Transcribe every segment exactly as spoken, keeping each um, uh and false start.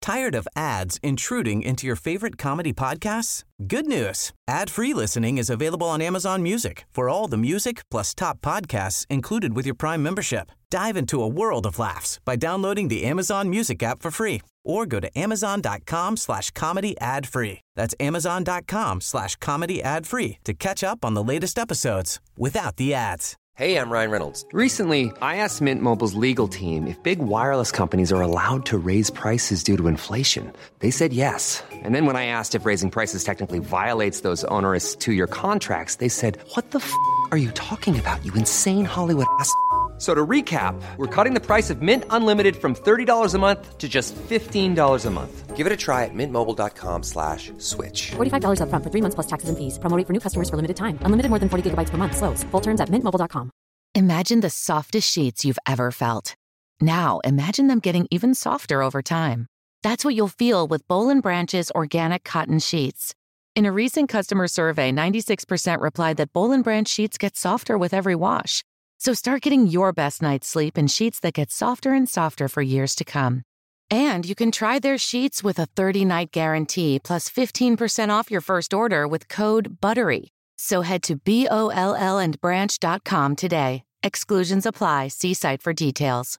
Tired of ads intruding into your favorite comedy podcasts? Good news. Ad-free listening is available on Amazon Music for all the music plus top podcasts included with your Prime membership. Dive into a world of laughs by downloading the Amazon Music app for free or go to amazon.com slash comedy ad free. That's amazon.com slash comedy ad free to catch up on the latest episodes without the ads. Hey, I'm Ryan Reynolds. Recently, I asked Mint Mobile's legal team if big wireless companies are allowed to raise prices due to inflation. They said yes. And then when I asked if raising prices technically violates those onerous two-year contracts, they said, what the f*** are you talking about, you insane Hollywood ass f- So to recap, we're cutting the price of Mint Unlimited from thirty dollars a month to just fifteen dollars a month. Give it a try at mintmobile.com slash switch. forty-five dollars up front for three months plus taxes and fees. Promo rate for new customers for limited time. Unlimited more than forty gigabytes per month. Slows full terms at mint mobile dot com. Imagine the softest sheets you've ever felt. Now imagine them getting even softer over time. That's what you'll feel with Boll and Branch's organic cotton sheets. In a recent customer survey, ninety-six percent replied that Boll and Branch sheets get softer with every wash. So start getting your best night's sleep in sheets that get softer and softer for years to come. And you can try their sheets with a thirty-night guarantee plus fifteen percent off your first order with code BUTTERY. So head to B O L L and branch dot com today. Exclusions apply. See site for details.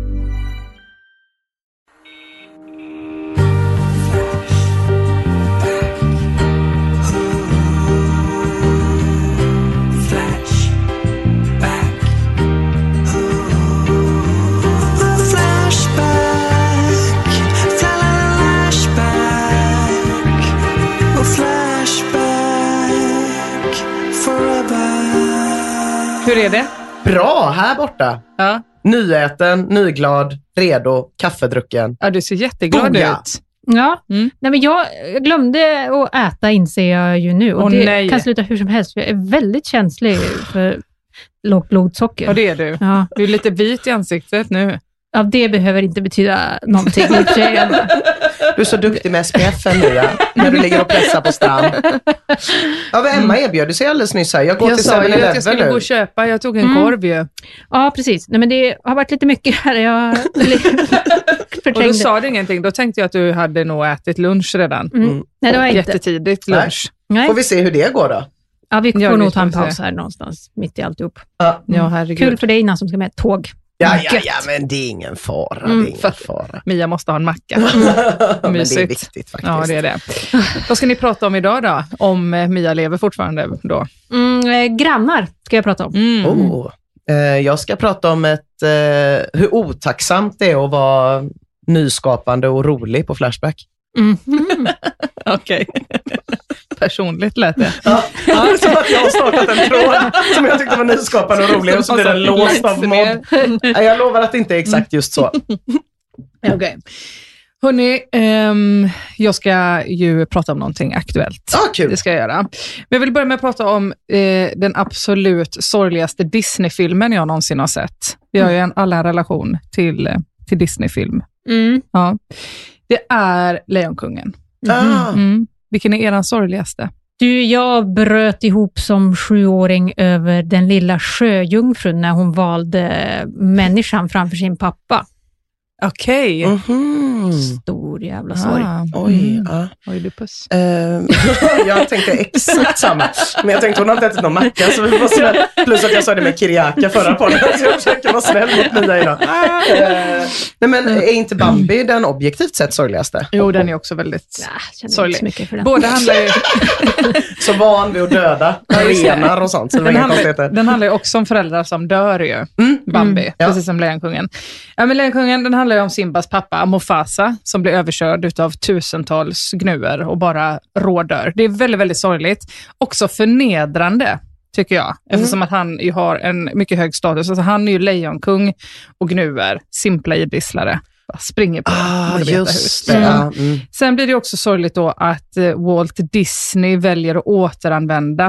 Hur är det? Bra, här borta. Ja. Nyäten, nyglad, redo, kaffedrucken. Ja, du ser jätteglad Boga. ut. Ja, Mm. nej men jag glömde att äta inser jag ju nu. Och Åh, det nej. kan sluta hur som helst. Jag är väldigt känslig för lågt blodsocker. Ja, det är du. Ja. Du är lite vit i ansiktet nu. Ja, det behöver inte betyda någonting. I och för sig. Du är så duktig med S P F nu, ja, när du ligger och pressar på strand. Ja, vad Emma erbjöd, du ser alldeles nyss här. Jag går Jag till sa ju att jag seven skulle nu. gå och köpa. Jag tog en Mm. korv ju. Ja, precis. Nej, men det har varit lite mycket här. Jag Och då förträngde. sa du ingenting. Då tänkte jag att du hade nog ätit lunch redan. Mm. Nej, det var inte. Jättetidigt lunch. Nej. Får vi se hur det går då? Ja, vi får Ja, nog vi ta en får se. paus här någonstans, mitt i alltihop. Ja, Ja, herregud. Kul för dig innan som ska med tåg. ja, ja, Gött. ja men det är ingen fara. Mm, Det är ingen fara. Mia måste ha en macka. Men det är Mysigt. viktigt faktiskt. Ja, det är det. Vad ska ni prata om idag då? Om eh, Mia lever fortfarande då? Mm, eh, grannar ska jag prata om. Mm. Oh. Eh, jag ska prata om ett, eh, hur otacksamt det är att vara nyskapande och rolig på Flashback. Mm. Okej. Personligt lät det. Ja, som att jag har startat en tråd som jag tyckte var nyskapande och rolig och så blir den låst av mobb. Nej, jag lovar att det inte är exakt just så. Okej. Hörrni, ehm, jag ska ju prata om någonting aktuellt. Ja, kul. Det ska jag göra. Men jag vill börja med att prata om eh, den absolut sorgligaste Disney-filmen jag någonsin har sett. Vi har ju en, alla en relation till, eh, till Disney-film. Mm. Ja. Det är Lejonkungen. Ah. Mm. Vilken är eran sorgligaste? Du, jag bröt ihop som sjuåring över den lilla sjöjungfrun när hon valde människan framför sin pappa. Okej. Mhm. Stor jävla sorg. Ah. Oj, Mm. ja. Oidipus. Ehm, jag tänkte exakt samma. Men jag tänkte hon har inte ätit någon macka så vi var snäll. Plus att jag sa det med Kiriaka förra podden så jag försöker vara snäll mot Mia idag. Ehm, nej men är inte Bambi den objektivt sett sorgligaste? Jo, den är också väldigt Ja, jag känner sorglig. inte så mycket för den. Båda handlar ju... Så van vid att döda just det. renar och sånt. Så det var Den inga handlar, konstigheter. den handlar ju också om föräldrar som dör ju. Mm. Bambi, Mm, ja. precis som Lejonkungen. Ja, men Lejonkungen, den handlar ju om Simbas pappa, Mufasa, som blir överkörd utav tusentals gnuer och bara rådör. Det är väldigt, väldigt sorgligt. Också förnedrande, tycker jag. Eftersom att han ju har en mycket hög status. Alltså, han är ju lejonkung och gnuer, simpla idisslare. Bara springer på Ah, borde veta just hur. det. Mm. Ja, mm. Sen blir det också sorgligt då att eh, Walt Disney väljer att återanvända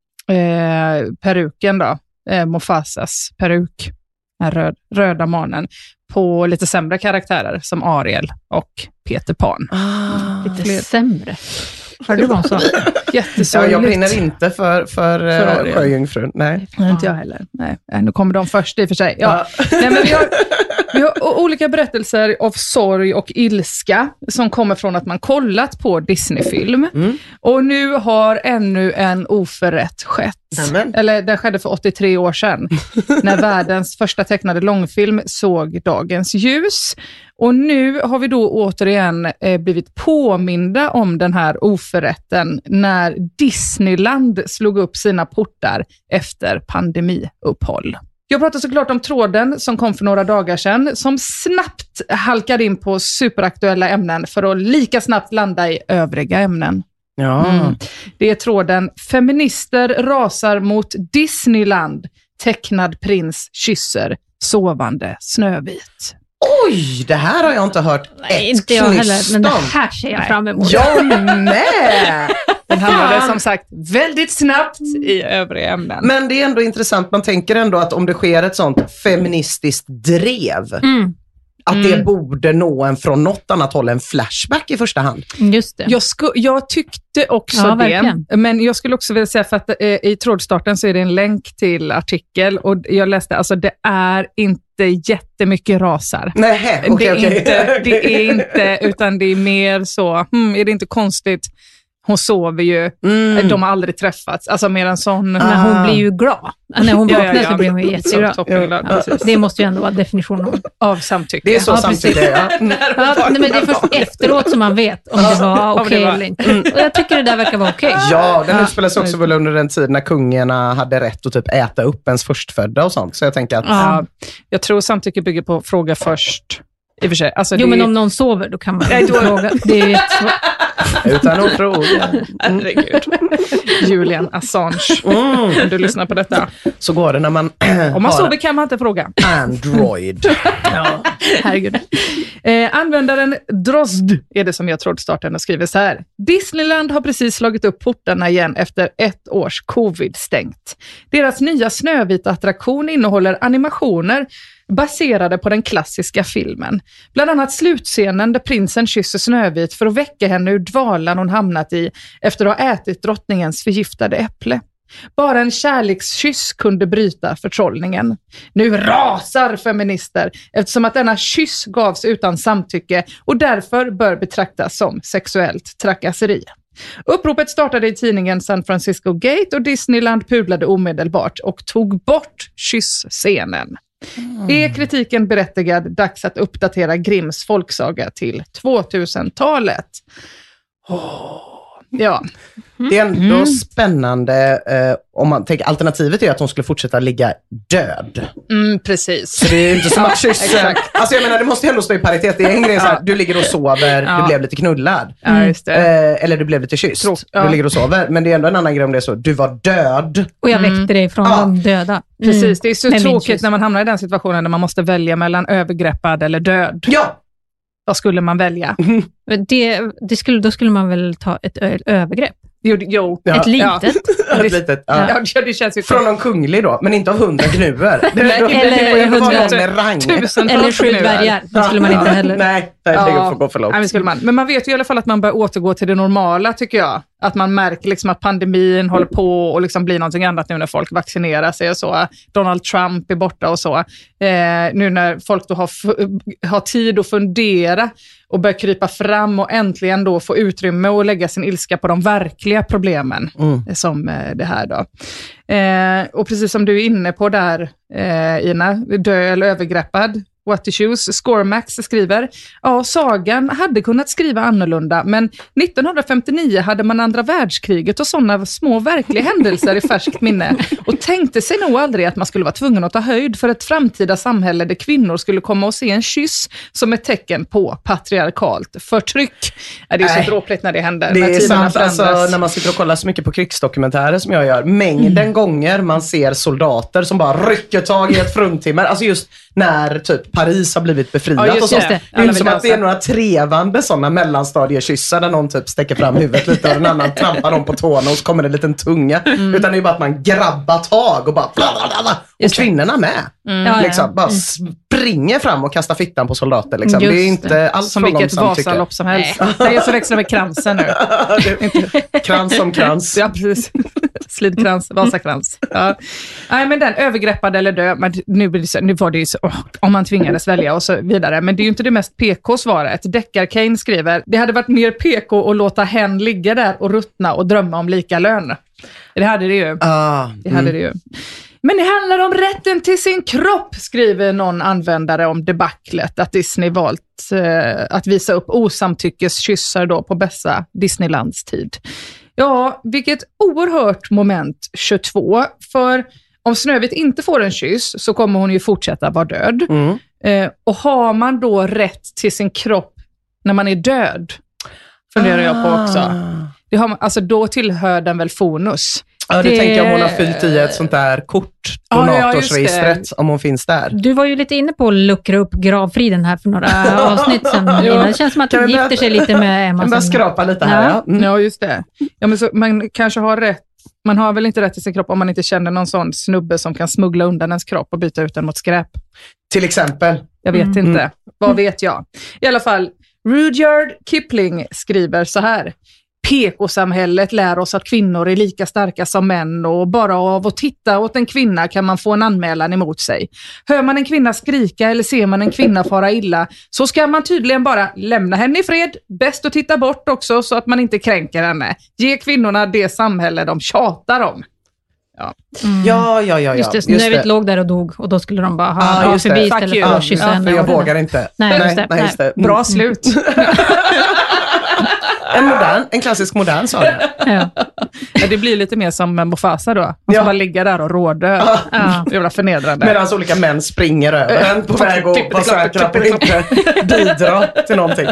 eh, peruken då, eh, Mufasas peruk, den röd, röda manen, på lite sämre karaktärer som Ariel och Peter Pan. Ah. Lite Fler. sämre. Hörde du vad hon sa? Ja, Jättesorgligt. jag brinner inte för, för, För för Ariel. Sjöjungfrun. Nej. Nej, inte jag heller. Nej, nu kommer de först i och för sig. Ja. Ja. Nej, men vi har, Vi har o- olika berättelser av sorg och ilska som kommer från att man kollat på Disney-film. Mm. Och nu har ännu en oförrätt skett. Amen. Eller det skedde för åttiotre år sedan. När världens första tecknade långfilm såg dagens ljus. Och nu har vi då återigen eh, blivit påminda om den här oförrätten när Disneyland slog upp sina portar efter pandemiuppehåll. Jag pratar såklart om tråden som kom för några dagar sedan som snabbt halkade in på superaktuella ämnen för att lika snabbt landa i övriga ämnen. Ja. Mm. Det är tråden Feminister rasar mot Disneyland. Tecknad prins kysser sovande Snövit. Oj, det här har jag inte hört. Nej, ett inte jag heller, men det om. här ser jag fram emot. Jag med! Den hamnade som sagt väldigt snabbt i övriga ämnen. Men det är ändå intressant, man tänker ändå att om det sker ett sånt feministiskt drev, mm. att mm. det borde nå en från något annat håll, en flashback i första hand. Just det. Jag, sku, jag tyckte också ja, det, verkligen. Men jag skulle också vilja säga för att eh, i trådstarten så är det en länk till artikel och jag läste, alltså det är inte jättemycket rasar. Nej, okay, det, är okay. inte, det är inte, utan det är mer så, hmm, är det inte konstigt? Hon sover ju, mm. de har aldrig träffats. Alltså mer en sån... Men hon blir ju glad. När hon vaknar ja, ja, ja. så blir hon ju jätteglad. Ja, ja. Det måste ju ändå vara definitionen av samtycke. Det är så ja, samtycke, ja. Mm. ja nej, men det är först efteråt som man vet om det var okej okay eller inte. Mm. Och jag tycker det där verkar vara okej. Okay. Ja, den utspelas också väl under den tid när kungarna hade rätt att typ äta upp ens förstfödda och sånt. Så jag tänker att... Ja. Jag tror samtycke bygger på fråga först. I och för sig. Alltså, jo, det... men om någon sover, då kan man Nej, då... fråga. Det är ju jättesvårt. Utan att fråga. Herregud. Julian Assange. Mm. Du lyssnar på detta. Så går det när man... Om man sover kan man inte fråga. Android. Ja, herregud. Eh, användaren Drozd är det som jag trodde starten och skriver så här. Disneyland har precis slagit upp portarna igen efter ett års covid stängt. Deras nya Snövita attraktion innehåller animationer baserade på den klassiska filmen. Bland annat slutscenen där prinsen kysser Snövit för att väcka henne ur dvalan hon hamnat i efter att ha ätit drottningens förgiftade äpple. Bara en kärlekskyss kunde bryta förtrollningen. Nu rasar feminister eftersom att denna kyss gavs utan samtycke och därför bör betraktas som sexuellt trakasseri. Uppropet startade i tidningen San Francisco Gate och Disneyland pudlade omedelbart och tog bort kyss-scenen. Mm. Är kritiken berättigad? Dags att uppdatera Grimms folksaga till tvåtusentalet. Oh. Ja. Det är ändå mm. spännande eh, om man tänker alternativet är att hon skulle fortsätta ligga död. Mm, precis. Så det är inte som att kyssen. Alltså jag menar, det måste ändå stå i paritet. Det är en grej så här, du ligger och sover, ja. Du blev lite knullad. Ja, just det. Eh, eller du blev lite kysst. Tro, ja. Du ligger och sover. Men det är ändå en annan grej om det är så. Du var död. Och jag väckte mm. dig från ja. de döda. Mm. Precis, det är så Med tråkigt när man hamnar i den situationen där man måste välja mellan övergreppad eller död. Ja! Vad skulle man välja? Mm. Det, det skulle, då skulle man väl ta ett ö- övergrepp? Jo, jo. Ja. Ett litet? Ja. Ett litet, ja. Ja. Ja, det känns ju från någon kunglig då, men inte av hundra gnuer. Det, nej, då, eller det hundra med rang. Eller sju dvärgar. Det skulle man inte heller. Nej, det ja. får gå för långt. Nej, skulle man. Men man vet ju i alla fall att man bör återgå till det normala, tycker jag. Att man märker liksom att pandemin håller på och liksom blir någonting annat nu när folk vaccinerar sig och så. Donald Trump är borta och så. Eh, nu när folk då har, f- har tid att fundera och börja krypa fram och äntligen då få utrymme och lägga sin ilska på de verkliga problemen mm. som eh, det här då. Eh, och precis som du är inne på där, eh, Ina, dö eller övergreppad. What to choose. Scoremax skriver, ja, sagan hade kunnat skriva annorlunda, men nittonhundrafemtionio hade man andra världskriget och sådana små verkliga händelser i färskt minne och tänkte sig nog aldrig att man skulle vara tvungen att ta höjd för ett framtida samhälle där kvinnor skulle komma och se en kyss som ett tecken på patriarkalt förtryck. Ja, det är Nej. så dråpligt när det händer. Det när är sant, alltså, när man sitter och kollar så mycket på krigsdokumentärer som jag gör, mängden mm. gånger man ser soldater som bara rycker tag i ett fruntimmer, alltså just när typ Paris har blivit befriat ja, och så. Det, det är inte som att det är några trevande sådana mellanstadiekyssar där någon typ stäcker fram huvudet lite och den annan trampar dem på tårna och så kommer det en liten tunga. Mm. Utan det är bara att man grabbar tag och bara blablabla. Och kvinnorna med. Mm. Liksom, bara springer fram och kastar fittan på soldater. Liksom. Det är inte alls som vilket Vasalopp som helst. Nej, jag förväxlar med kransen nu. Krans som krans. Ja, precis. Slidkrans, Vasakrans. Ja. Nej, men den övergreppad eller dö. Men nu, blir det så, nu var det ju så, oh, om man tvingades välja och så vidare. Men det är ju inte det mest P K-svaret. Deckar-Kane skriver, det hade varit mer P K att låta hen ligga där och ruttna och drömma om lika lön. Det hade det ju. Ah, det hade mm. det ju. Men det handlar om rätten till sin kropp, skriver någon användare om debaclet. Att Disney valt eh, att visa upp osamtyckeskyssar då på bästa Disneylands tid. Ja, vilket oerhört moment tjugotvå. För om Snövit inte får en kyss så kommer hon ju fortsätta vara död. Mm. Eh, och har man då rätt till sin kropp när man är död? Funderar ah. jag på också. Det har man, alltså då tillhör den väl Fonus. Ja, det, det tänker jag om hon har fyllt i ett sånt där kort, donatorsregistret, ja, om hon finns där. Du var ju lite inne på att luckra upp gravfriden här för några avsnitt sedan. Ja. Det känns som att hon gifter sig lite med Emma. Kan bara skrapa lite här, ja. Ja, mm. ja just det. Ja, men så, man kanske har rätt. Man har väl inte rätt till sin kropp om man inte känner någon sån snubbe som kan smuggla undan ens kropp och byta ut den mot skräp. Till exempel. Jag vet mm. inte. Vad vet jag? I alla fall, Rudyard Kipling skriver så här. P K-samhället lär oss att kvinnor är lika starka som män och bara av att titta åt en kvinna kan man få en anmälan emot sig. Hör man en kvinna skrika eller ser man en kvinna fara illa så ska man tydligen bara lämna henne i fred. Bäst att titta bort också så att man inte kränker henne. Ge kvinnorna det samhälle de tjatar om. Ja, mm. ja, ja, ja. Just det, Snövit låg där och dog och då skulle de bara ha ah, just förbi istället för att kyssa ja, henne. För jag vågar inte. Nej, just det. Nej, just det. Bra mm. slut. En modern, en klassisk modern saga. Ja. Ja, det blir lite mer som Mufasa då. Man ska ja. bara ligga där och rådö. Ja. Ja. Det är förnedrande. Medan olika män springer över en på väg och vara säkra på att inte bidra till någonting.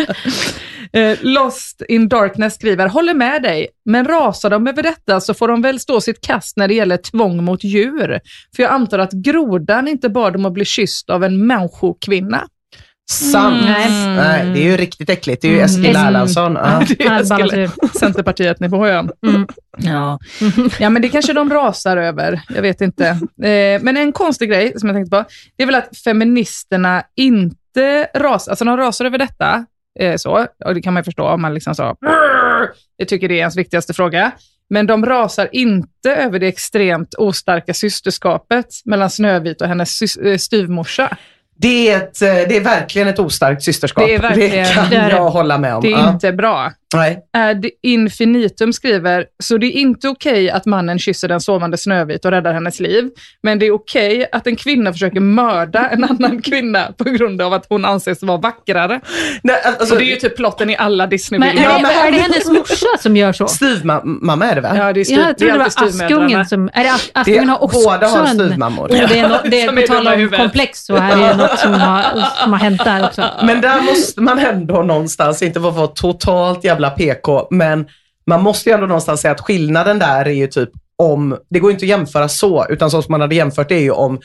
Lost in Darkness skriver, håller med dig, men rasar de över detta så får de väl stå sitt kast när det gäller tvång mot djur. För jag antar att grodan inte bad dem att bli kysst av en människokvinna. Sant. Mm. Nej, det är ju riktigt äckligt. Det är ju Eskil mm. Erlandsson. Ja. Det är Eskil, Centerpartiet-nivå, ja. Mm. Ja. Ja, men det kanske de rasar över. Jag vet inte. Eh, men en konstig grej som jag tänkte på, det är väl att feministerna inte rasar, alltså de rasar över detta. Eh, så, och det kan man ju förstå om man liksom så, jag tycker det är ens viktigaste fråga. Men de rasar inte över det extremt ostarka systerskapet mellan Snövit och hennes sy- styvmorsa. Det är, ett, det är verkligen ett ostarkt systerskap. Det, är verkligen, det kan det är, jag hålla med om. Det är ja. inte bra. Nej. Ad Infinitum skriver, så det är inte okej att mannen kysser den sovande Snövit och räddar hennes liv. Men det är okej att en kvinna försöker mörda en annan kvinna på grund av att hon anses vara vackrare. Nej, alltså, och det är ju typ plotten i alla Disney-filmer. Men är, det, är det hennes morsa som gör så? Styvmamma är det väl? Ja, det är styv, jag tror det, det var Askungen som... Är det As- Askungen har också båda har styvmammor. Och det är, no, det är på tal om komplex så här är det något som har, som har hänt där också. Men där måste man ändå någonstans, inte vara vara totalt jävla P K, men man måste ju ändå någonstans säga att skillnaden där är ju typ om, det går inte att jämföra så, utan så som man hade jämfört det är ju om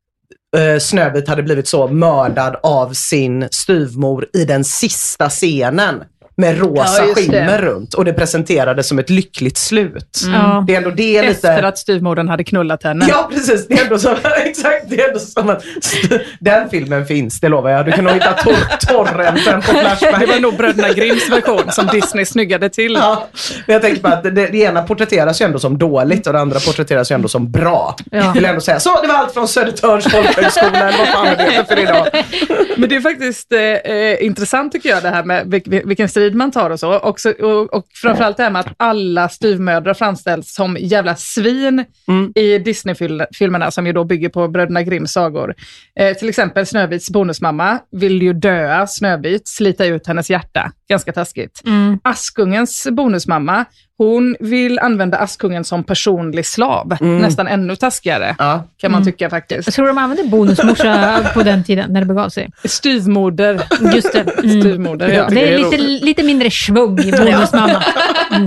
eh, Snövit hade blivit så mördad av sin styvmor i den sista scenen med rosa ja, skimmer runt och det presenterades som ett lyckligt slut. Mm. Det är ändå det efter lite... att styvmodern hade knullat henne. Ja, precis. Det är ändå som, exakt, det är ändå som att den filmen finns, det lovar jag. Du kan nog hitta tor- torrenten på Flashback. Det var nog Bröderna Grimms version som Disney snyggade till. Ja, men jag tänker på att det, det ena porträtteras ju ändå som dåligt och det andra porträtteras ju ändå som bra. Ja. Jag vill ändå säga, så det var allt från Södertörns folkhögskola eller vad fan är det för idag. Men det är faktiskt eh, intressant tycker jag det här med vil- vilken strid man tar och så. Och, så, och, och framförallt det här med att alla styvmödrar framställs som jävla svin mm. i Disney-filmerna som ju då bygger på Bröderna Grimms sagor. Eh, till exempel Snövits bonusmamma vill ju döa Snövit, slita ut hennes hjärta. Ganska taskigt. Mm. Askungens bonusmamma, hon vill använda Askungen som personlig slav. Mm. Nästan ännu taskigare, ja. kan man tycka faktiskt. Jag tror de använde bonusmorsa på den tiden när det begav sig. Styvmoder. Just det. Mm. Styvmoder, ja. Det är lite, lite mindre svung i bonusmamma. Mm.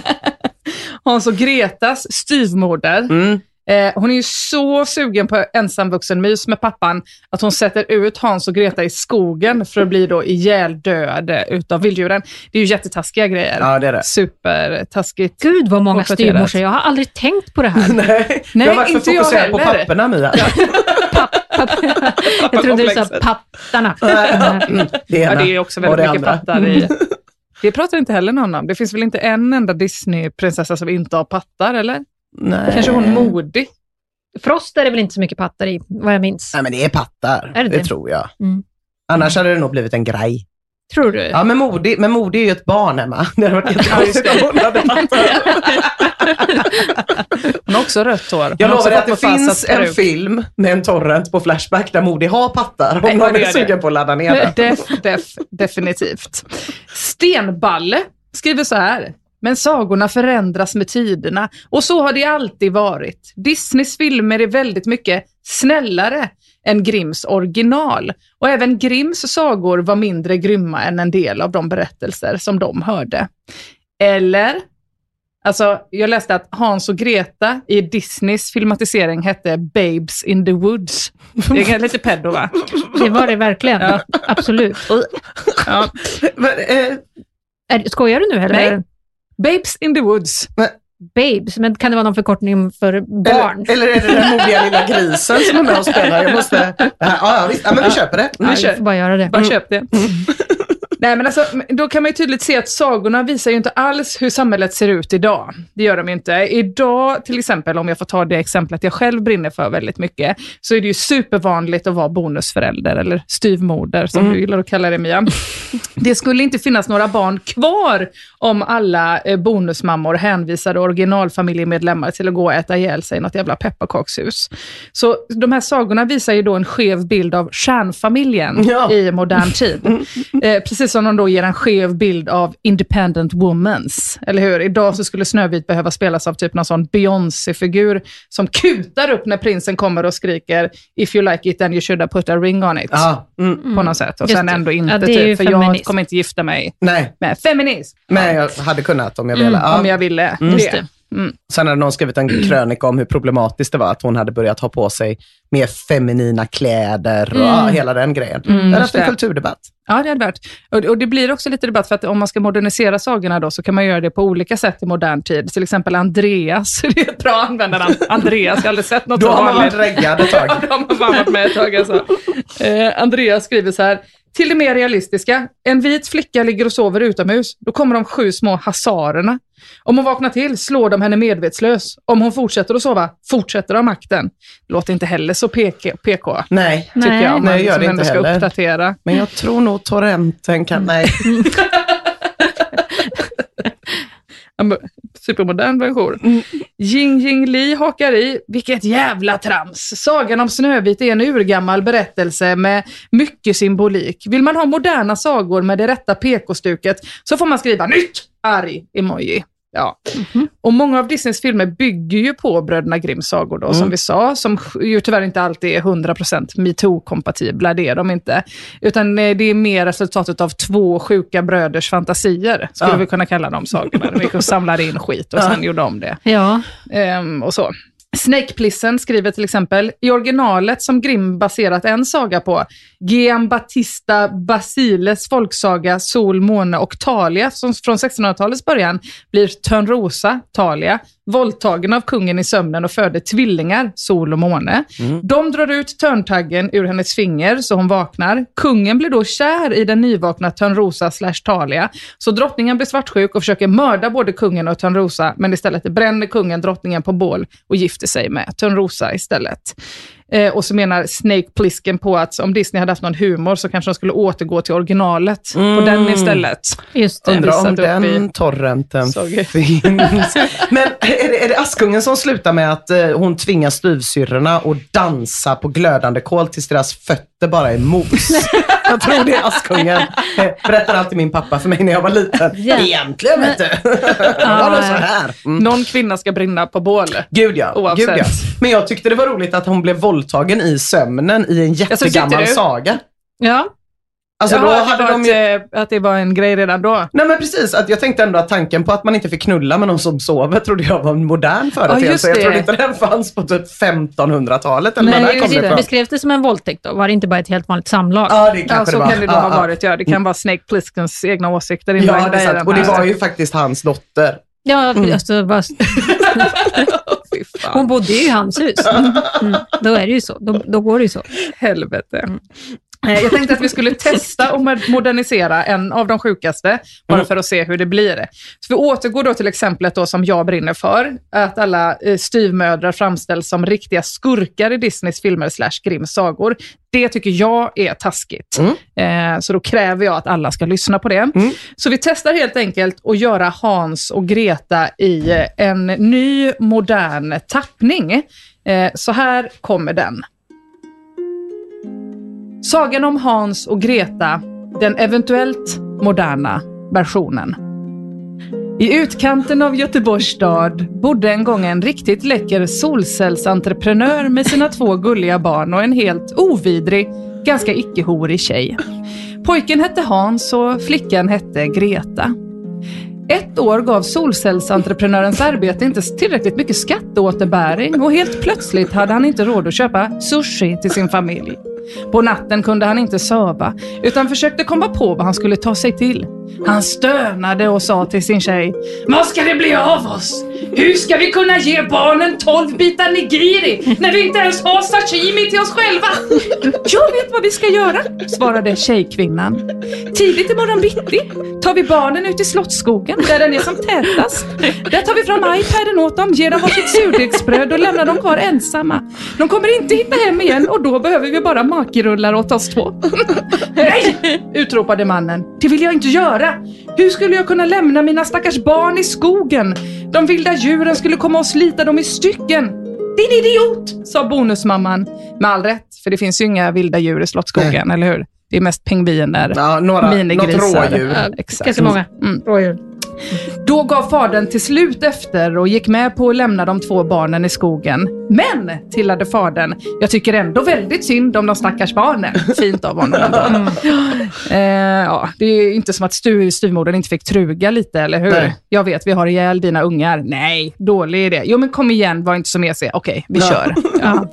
Hans och Gretas styvmoder. Mm. Eh, hon är ju så sugen på ensamvuxen mys med pappan att hon sätter ut Hans och Greta i skogen för att bli då ihjäldöd utav vilddjuren. Det är ju jättetaskiga grejer. Ja, det är det. Supertaskigt. Gud vad många styvmorsor. Jag har aldrig tänkt på det här. Nej, Nej, jag har varit för fokuserad på papperna, Mia. Papp, papp. Jag trodde du sa papparna. Mm, det, ja, det är också väldigt mycket andra. Pattar i. Det pratar inte heller någon om. Det finns väl inte en enda Disney-prinsessa som inte har pattar, eller? Nej. Kanske hon modig. Frost är det väl inte så mycket pattar i, vad jag minns. Nej, men det är pattar. Är det det det? tror jag. Mm. Annars hade det nog blivit en grej. Tror du? Ja, men modig, men modig är ju ett barn, Emma. Det hade varit jättekonstigt om hon hade pattar. Hon har också rött hår. Hon Jag har också lovar att det fått på finns Fasas en peruk. film med en torrent på Flashback där Modig har pattar. Om Nej, någon det är är sugen det. på att ladda ner den. Def, def, definitivt. Stenballe skriver så här. Men sagorna förändras med tiderna. Och så har det alltid varit. Disneys filmer är väldigt mycket snällare än Grimms original. Och även Grimms sagor var mindre grymma än en del av de berättelser som de hörde. Eller... Alltså, jag läste att Hans och Greta i Disneys filmatisering hette Babes in the Woods. Det är lite pedo, va? Det var det verkligen. Ja. Absolut. Ja. Men, eh, Är, skojar du nu eller? Nej. Babes in the Woods. Babes, men kan det vara någon förkortning för barn? eller, eller är det den modiga lilla grisen som är med och spelar? Jag måste... Ja, ja, visst. Ja, men vi köper det. Ja, Vi kör. får bara göra det. Bara köp det. Nej, men alltså, då kan man ju tydligt se att sagorna visar ju inte alls hur samhället ser ut idag. Det gör de ju inte. Idag, till exempel, om jag får ta det exemplet jag själv brinner för väldigt mycket, så är det ju supervanligt att vara bonusförälder eller styvmoder, som mm. du gillar att kalla det, Mia. Det skulle inte finnas några barn kvar om alla eh, bonusmammor hänvisade originalfamiljemedlemmar till att gå och äta ihjäl sig i något jävla pepparkakshus. Så de här sagorna visar ju då en skev bild av kärnfamiljen Ja. i modern tid. Eh, precis som de då ger en skev bild av independent womans. Eller hur? Idag så skulle Snövit behöva spelas av typ någon sån Beyoncé-figur som kutar upp när prinsen kommer och skriker if you like it then you should have put a ring on it. Ja, mm. På något sätt. Och Just sen det. ändå inte Ja, det är ju typ, för jag feminism. kommer inte gifta mig Nej, med feminism. men jag hade kunnat om jag ville. Ja. Om jag ville. Mm. Det. Just det. Mm. Sen hade någon skrivit en krönika om hur problematiskt det var att hon hade börjat ha på sig mer feminina kläder och Mm. ja, hela den grejen. Mm, det hade haft en det. kulturdebatt. Ja, det hade varit. Och, och det blir också lite debatt för att om man ska modernisera sagorna då så kan man göra det på olika sätt i modern tid. Till exempel Andreas, det är ett bra användare. Andreas, jag har aldrig sett något Då så har man vanligt. varit reggad ett tag. Då har man bara varit med ett tag alltså. eh, Andreas skriver så här. Till det mer realistiska. En vit flicka ligger och sover utomhus. Då kommer de sju små hasarerna. Om hon vaknar till slår de henne medvetslös. Om hon fortsätter att sova, fortsätter de makten. Det låter inte heller så P K. P K Nej, tycker Nej. jag. Om Nej, man gör liksom det ändå inte ska heller. uppdatera. men jag tror nog torrenten kan... Nej. En supermodern version. Jing Jing Li hakar i. Vilket jävla trams. Sagan om Snövit är en urgammal berättelse med mycket symbolik. Vill man ha moderna sagor med det rätta P K-stuket så får man skriva nytt arg emoji. Ja. Mm-hmm. Och många av Disneys filmer bygger ju på Bröderna Grimms sagor då, mm. som vi sa, som ju tyvärr inte alltid är hundra procent MeToo-kompatibla, det är de inte. Utan det är mer resultatet av två sjuka bröders fantasier, skulle ja. vi kunna kalla de sagorna. De samlade in skit och sen ja. gjorde de det. Ja. Ehm, och så. Snakeplissen skriver till exempel, i originalet som Grimm baserat en saga på, Giambattista Basiles folksaga Sol, måne och Talia som från sextonhundratalets början blir Törnrosa, Talia, våldtagen av kungen i sömnen och föder tvillingar, Sol och måne. Mm. De drar ut törntaggen ur hennes finger så hon vaknar. Kungen blir då kär i den nyvakna Törnrosa slash Talia. Så drottningen blir svartsjuk och försöker mörda både kungen och Törnrosa, men istället bränner kungen drottningen på bål och gifter sig med Törnrosa istället. Eh, och så menar Snake Plissken på att om Disney hade haft någon humor så kanske de skulle återgå till originalet mm. på den istället. Just det. Undrar om den torrenten finns. Men är det, är det Askungen som slutar med att eh, hon tvingar styvsyrrorna att dansa på glödande kol tills deras fötter bara är mos? Jag tror det är Askungen. Berättar alltid min pappa för mig när jag var liten. Ja. Egentligen vet du. Det var nog så här. Mm. Någon kvinna ska brinna på bål. Gud ja. Gud ja. Men jag tyckte det var roligt att hon blev våldtagen i sömnen i en jättegammal saga. Ja. Alltså Jaha, då att, hade det de ju... ett, att det var en grej redan då. Nej men precis, att jag tänkte ändå att tanken på att man inte fick knulla med någon som sover trodde jag var en modern företeelse. Ja, jag trodde inte den fanns på typ femtonhundratalet eller Nej, när kom det ifrån. Beskrevs det som en våldtäkt då? Var det inte bara ett helt vanligt samlag? Ja, det kanske ja, så det var. kan det då ja, ha ja. varit. Ja. Det kan vara Snake Plisskens egna åsikter. Ja, det är sant. Och det var ju faktiskt hans dotter. Ja, mm. alltså, bara... hon bodde ju i hans hus. Mm. Mm. Då är det ju så. Då, då går det ju så. Helvete. Mm. Jag tänkte att vi skulle testa och modernisera en av de sjukaste, bara mm. för att se hur det blir. Så vi återgår då till exemplet då som jag brinner för, att alla styvmödrar framställs som riktiga skurkar i Disneys filmer slash Grimms sagor. Det tycker jag är taskigt. Mm. Eh, så då kräver jag att alla ska lyssna på det. Mm. Så vi testar helt enkelt att göra Hans och Greta i en ny modern tappning. Eh, så här kommer den. Sagan om Hans och Greta, den eventuellt moderna versionen. I utkanten av Göteborgs stad bodde en gång en riktigt läcker solcellsentreprenör med sina två gulliga barn och en helt ovidrig, ganska icke-horig tjej. Pojken hette Hans och flickan hette Greta. Ett år gav solcellsentreprenörens arbete inte tillräckligt mycket skatteåterbäring och helt plötsligt hade han inte råd att köpa sushi till sin familj. På natten kunde han inte sova utan försökte komma på vad han skulle ta sig till. Han stönade och sa till sin tjej: vad ska det bli av oss? Hur ska vi kunna ge barnen tolv bitar nigiri när vi inte ens har sashimi till oss själva? Jag vet vad vi ska göra, svarade tjejkvinnan. Tidigt i morgon bitti tar vi barnen ut i Slottsskogen där den är som tätast. Där tar vi fram iPaden åt dem, ger dem varsitt surdegsbröd och lämnar dem kvar ensamma. De kommer inte hitta hem igen och då behöver vi bara makirullar åt oss två. Nej, utropade mannen. Det vill jag inte göra. Hur skulle jag kunna lämna mina stackars barn i skogen? De vilda djuren skulle komma och slita dem i stycken. Din idiot, sa bonusmamman. Med all rätt, för det finns ju inga vilda djur i Slottsskogen, eller hur? Det är mest pingviner, ja, några, minigrisar. Något rådjur. Ja, exakt. Ganska många mm. rådjur. Då gav fadern till slut efter och gick med på att lämna de två barnen i skogen. Men, tillade fadern, jag tycker ändå väldigt synd om de stackars barnen. Fint av honom. Mm. eh, ja, det är inte som att stu, styvmodern inte fick truga lite, eller hur? Nej. Jag vet, vi har ihjäl dina ungar. Nej, dålig idé. Jo, men kom igen, var inte så mesig. Okej, vi ja. kör. Ja.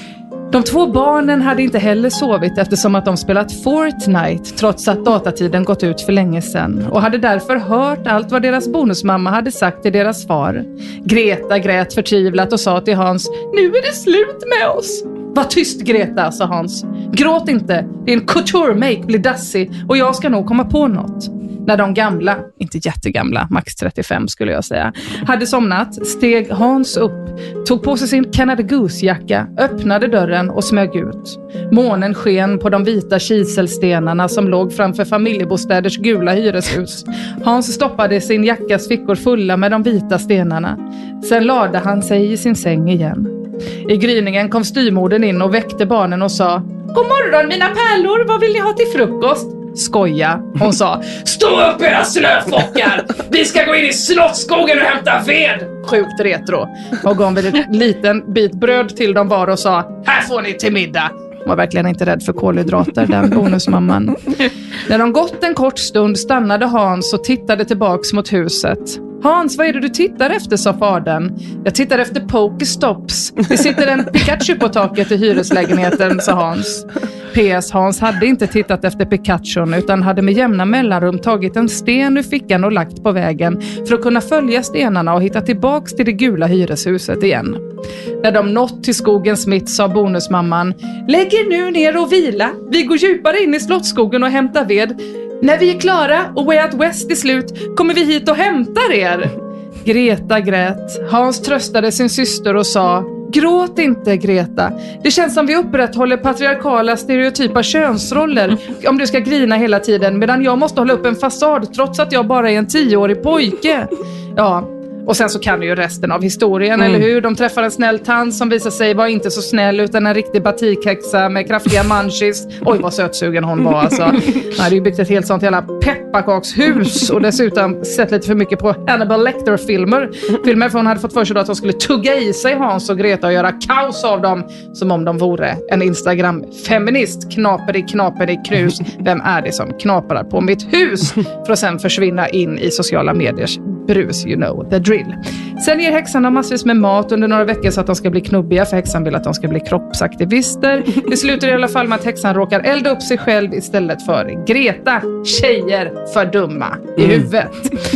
De två barnen hade inte heller sovit eftersom att de spelat Fortnite trots att datatiden gått ut för länge sedan och hade därför hört allt vad deras bonusmamma hade sagt till deras far. Greta grät förtvivlat och sa till Hans: nu är det slut med oss. Var tyst, Greta, sa Hans. Gråt inte, det är en couture-make, blir dassig och jag ska nog komma på något. När de gamla, inte jättegamla, max trettiofem skulle jag säga, hade somnat, steg Hans upp, tog på sig sin Canada Goose-jacka, öppnade dörren och smög ut. Månen sken på de vita kiselstenarna som låg framför familjebostäders gula hyreshus. Hans stoppade sin jackas fickor fulla med de vita stenarna. Sen lade han sig i sin säng igen. I gryningen kom styrmodern in och väckte barnen och sa: god morgon mina pärlor, vad vill ni ha till frukost? Skoja, hon sa: stå upp era snöfockar, vi ska gå in i Slottsskogen och hämta ved. Sjukt retro. Och gav en liten bit bröd till dem var och sa: här får ni till middag. Hon var verkligen inte rädd för kolhydrater, den bonusmamman. När de gått en kort stund stannade Hans och tittade tillbaks mot huset. Hans, vad är det du tittar efter, sa fadern. Jag tittar efter Pokestops. Det sitter en Pikachu på taket i hyreslägenheten, sa Hans. P S. Hans hade inte tittat efter Pikachun utan hade med jämna mellanrum tagit en sten ur fickan och lagt på vägen för att kunna följa stenarna och hitta tillbaks till det gula hyreshuset igen. När de nått till skogens mitt sa bonusmamman: lägg er nu ner och vila. Vi går djupare in i Slottsskogen och hämtar ved. När vi är klara och Way Out West är slut kommer vi hit och hämtar er. Greta grät. Hans tröstade sin syster och sa: gråt inte, Greta. Det känns som vi upprätthåller patriarkala stereotypa könsroller om du ska grina hela tiden medan jag måste hålla upp en fasad trots att jag bara är en tioårig pojke. Ja, och sen så kan du ju resten av historien, mm. eller hur? De träffar en snäll tant som visar sig vara inte så snäll utan en riktig batikhäxa med kraftiga munchies. Oj, vad sötsugen hon var alltså. Nej, det är ju byggt ett helt sånt jävla pepparkakshus och dessutom sett lite för mycket på Hannibal Lecter-filmer. Filmer för hon hade fått för sig att hon skulle tugga i sig Hans och Greta och göra kaos av dem som om de vore en Instagram-feminist. Knaper i knaper i krus. Vem är det som knaprar på mitt hus? För att sen försvinna in i sociala mediers brus, you know, the drill. Sen ger häxan massvis med mat under några veckor så att de ska bli knubbiga, för häxan vill att de ska bli kroppsaktivister. Det slutar i alla fall med att häxan råkar elda upp sig själv istället för Greta. Tjejer för dumma i huvudet.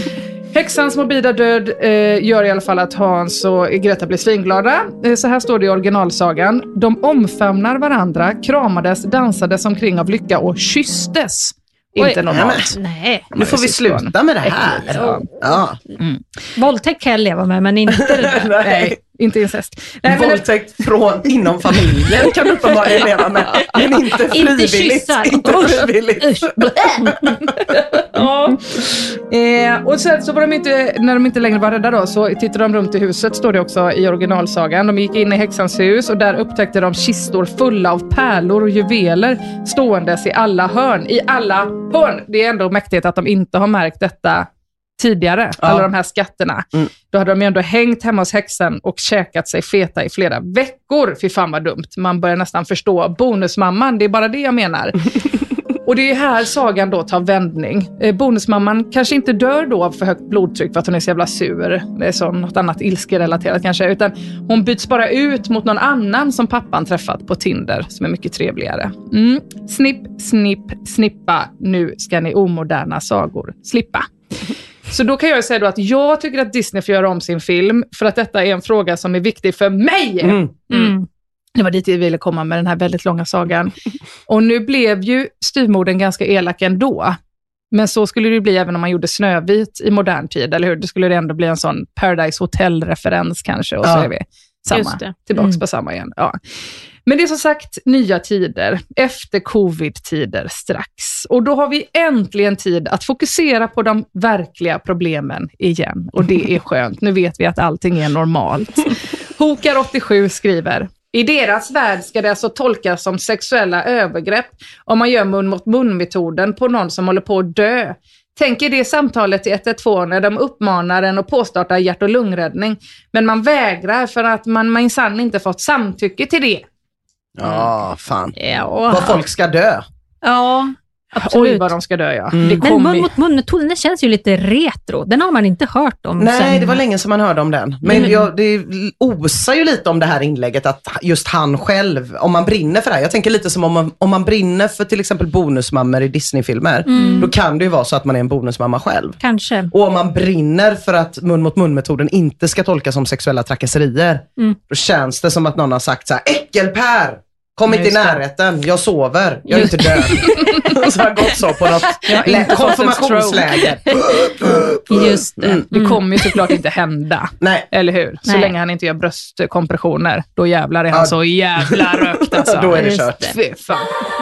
Häxans morbida död eh, gör i alla fall att Hans och Greta blir svinglada. Eh, så här står det i originalsagan. De omfamnar varandra, kramades, dansades omkring av lycka och kysstes. Oj, Inte normalt. Nej. Nu får vi sluta med det här. Ja. Ja. Mm. Våldtäkt kan jag leva med, men inte det där. Nej, inte incest. Nej, men Våldtäkt från inom familjen kan du uppenbarligen leva med. Men inte frivilligt. Inte kyssar. Inte frivilligt. Usch. ja. eh, och sen så var de inte, när de inte längre var rädda då, så tittade de runt i huset, står det också i originalsagan. De gick in i häxans hus och där upptäckte de kistor fulla av pärlor och juveler ståendes i alla hörn. I alla hörn. Det är ändå mäktigt att de inte har märkt detta tidigare, ja. Alla de här skatterna. Mm. Då hade de ju ändå hängt hemma hos häxan och käkat sig feta i flera veckor. Fy fan vad dumt. Man börjar nästan förstå bonusmamman, det är bara det jag menar. Och det är här sagan då tar vändning. Eh, bonusmamman kanske inte dör då av för högt blodtryck för att hon är så jävla sur. Det är så något annat ilskerelaterat kanske. Utan hon byts bara ut mot någon annan som pappan träffat på Tinder som är mycket trevligare. Mm. Snipp, snipp, snippa. Nu ska ni omoderna sagor slippa. Så då kan jag säga då att jag tycker att Disney får göra om sin film för att detta är en fråga som är viktig för mig. Mm. Mm. Det var dit jag ville komma med den här väldigt långa sagan. Och nu blev ju styvmodern ganska elak ändå. Men så skulle det bli även om man gjorde Snövit i modern tid, eller hur? Det skulle det ändå bli en sån Paradise Hotel-referens kanske. Och så ja. är vi samma, tillbaks mm. på samma igen. Ja. Men det är som sagt nya tider, efter covid-tider strax. Och då har vi äntligen tid att fokusera på de verkliga problemen igen. Och det är skönt, nu vet vi att allting är normalt. Hokar åttiosju skriver: i deras värld ska det alltså tolkas som sexuella övergrepp om man gör mun mot mun-metoden på någon som håller på att dö. Tänk er det samtalet till ett ett två när de uppmanar en att påstarta hjärt- och lungräddning. Men man vägrar för att man minsann inte fått samtycke till det. Ja, fan. Ja. Vad folk ska dö. Ja, absolut. Oj, vad de ska dö, ja. Mm. Det Den mun mot mun-metoden känns ju lite retro. Den har man inte hört om. Nej, sen... det var länge som man hörde om den. Men mm. jag, det osar ju lite om det här inlägget att just han själv, om man brinner för det här. Jag tänker lite som om man, om man brinner för till exempel bonusmammor i Disney-filmer. Mm. Då kan det ju vara så att man är en bonusmamma själv. Kanske. Och om man brinner för att mun mot mun-metoden inte ska tolkas som sexuella trakasserier. Mm. Då känns det som att någon har sagt så här: äckelpär! Kom inte i närheten, jag sover, jag är inte död. Så har jag gått så på något lä- konfirmationsläger. Just det. Mm. Det kommer ju såklart inte hända. Nej. Eller hur? Så Nej. länge länge han inte gör bröstkompressioner, då jävlar är han ja. så jävla rökt alltså. Då är det kört. Fy fan.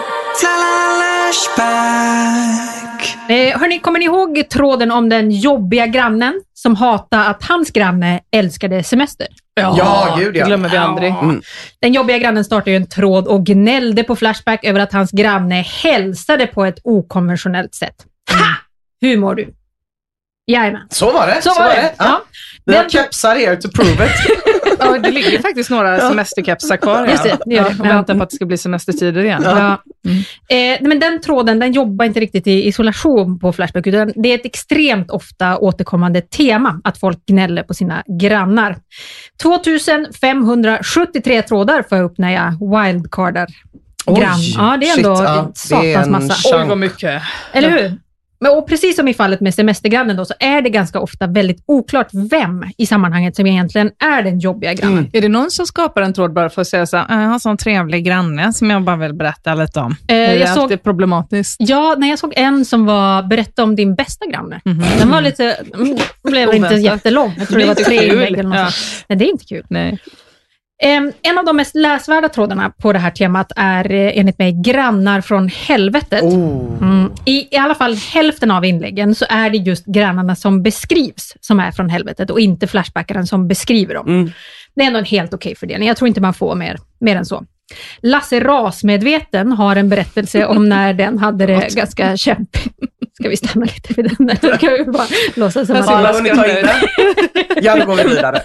Eh, hörni, kommer ni ihåg tråden om den jobbiga grannen som hatade att hans granne älskade semester? Ja, ja gud ja. Det glömmer vi aldrig. Mm. Den jobbiga grannen startade ju en tråd och gnällde på Flashback över att hans granne hälsade på ett okonventionellt sätt. Ha! Hur mår du? Jajamän. Så var det. Så, så var det. det. Ja. Ja. Vi har kepsar here to prove it. Ja, det ligger ju faktiskt några semesterkepsar kvar. Just det, det gör det. Ja, och väntar på att det ska bli semestertider igen. Ja. Ja. Mm. Eh, men den tråden, den jobbar inte riktigt i isolation på Flashback, utan det är ett extremt ofta återkommande tema att folk gnäller på sina grannar. tvåtusenfemhundrasjuttiotre trådar får jag upp när jag wildcardar grann. Ja, det är ändå shit, ja, satans massa. Oj, vad mycket. Eller hur? Men och precis som i fallet med semestergrannen då, så är det ganska ofta väldigt oklart vem i sammanhanget som egentligen är den jobbiga grannen. Mm. Är det någon som skapar en tråd bara för att säga så här, jag har en sån trevlig granne som jag bara vill berätta lite om? Eh, är det jag alltid såg, problematiskt? Ja, när jag såg en som var berätta om din bästa granne. Mm-hmm. Den var lite, mm, blev inte jättelång. Jag tror det, det var tre inlägg eller något. Ja. Nej, det är inte kul. Nej. En av de mest läsvärda trådarna på det här temat är enligt mig grannar från helvetet. Oh. Mm. I, I alla fall hälften av inläggen så är det just grannarna som beskrivs som är från helvetet och inte flashbackaren som beskriver dem. Mm. Det är ändå en helt okej fördelning. Jag tror inte man får mer, mer än så. Lasse Rasmedveten har en berättelse om när den hade det ganska kämpigt. Ska vi stanna lite vid den? Där? Ska vi bara låtsas som att alla hunnit ta in det? Ja, då går vi vidare.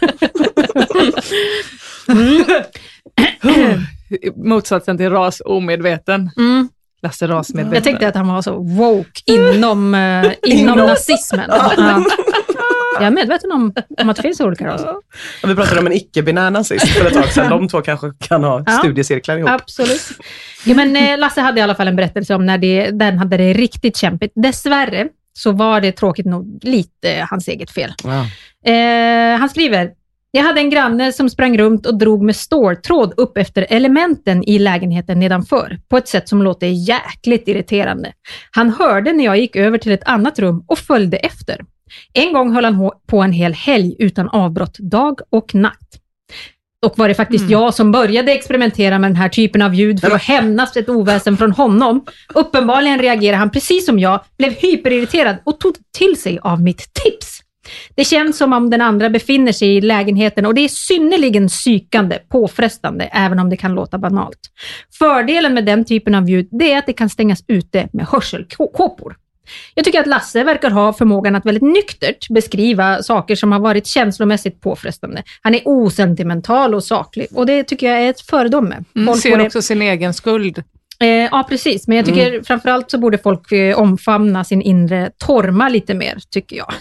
Mm. Motsatsen till ras omedveten. Mm. Lasse Rasmedveten. Jag tänkte att han var så woke inom, uh, inom, inom nazismen. Ja. Jag är medveten om, om att det finns olika raser. Ja, vi pratade om en icke-binär nazist för ett tag sedan. De två kanske kan ha ja, studiecirklar ihop. Absolut. Ja, men eh, Lasse hade i alla fall en berättelse om när det, den hade det riktigt kämpigt. Dessvärre så var det tråkigt nog lite hans eget fel. Ja. Eh, han skriver: jag hade en granne som sprang runt och drog med ståltråd upp efter elementen i lägenheten nedanför, på ett sätt som låter jäkligt irriterande. Han hörde när jag gick över till ett annat rum och följde efter. En gång höll han på en hel helg utan avbrott, dag och natt. Och var det faktiskt mm. jag som började experimentera med den här typen av ljud för att hämnas ett oväsen från honom. Uppenbarligen reagerade han precis som jag, blev hyperirriterad och tog till sig av mitt tips. Det känns som om den andra befinner sig i lägenheten och det är synnerligen psykande, påfrestande, även om det kan låta banalt. Fördelen med den typen av ljud, det är att det kan stängas ute med hörselkåpor. Jag tycker att Lasse verkar ha förmågan att väldigt nyktert beskriva saker som har varit känslomässigt påfrestande. Han är osentimental och saklig och det tycker jag är ett föredöme. Mm, ser det... också sin egen skuld. Eh, ja, precis. Men jag tycker mm. framförallt så borde folk eh, omfamna sin inre torma lite mer, tycker jag.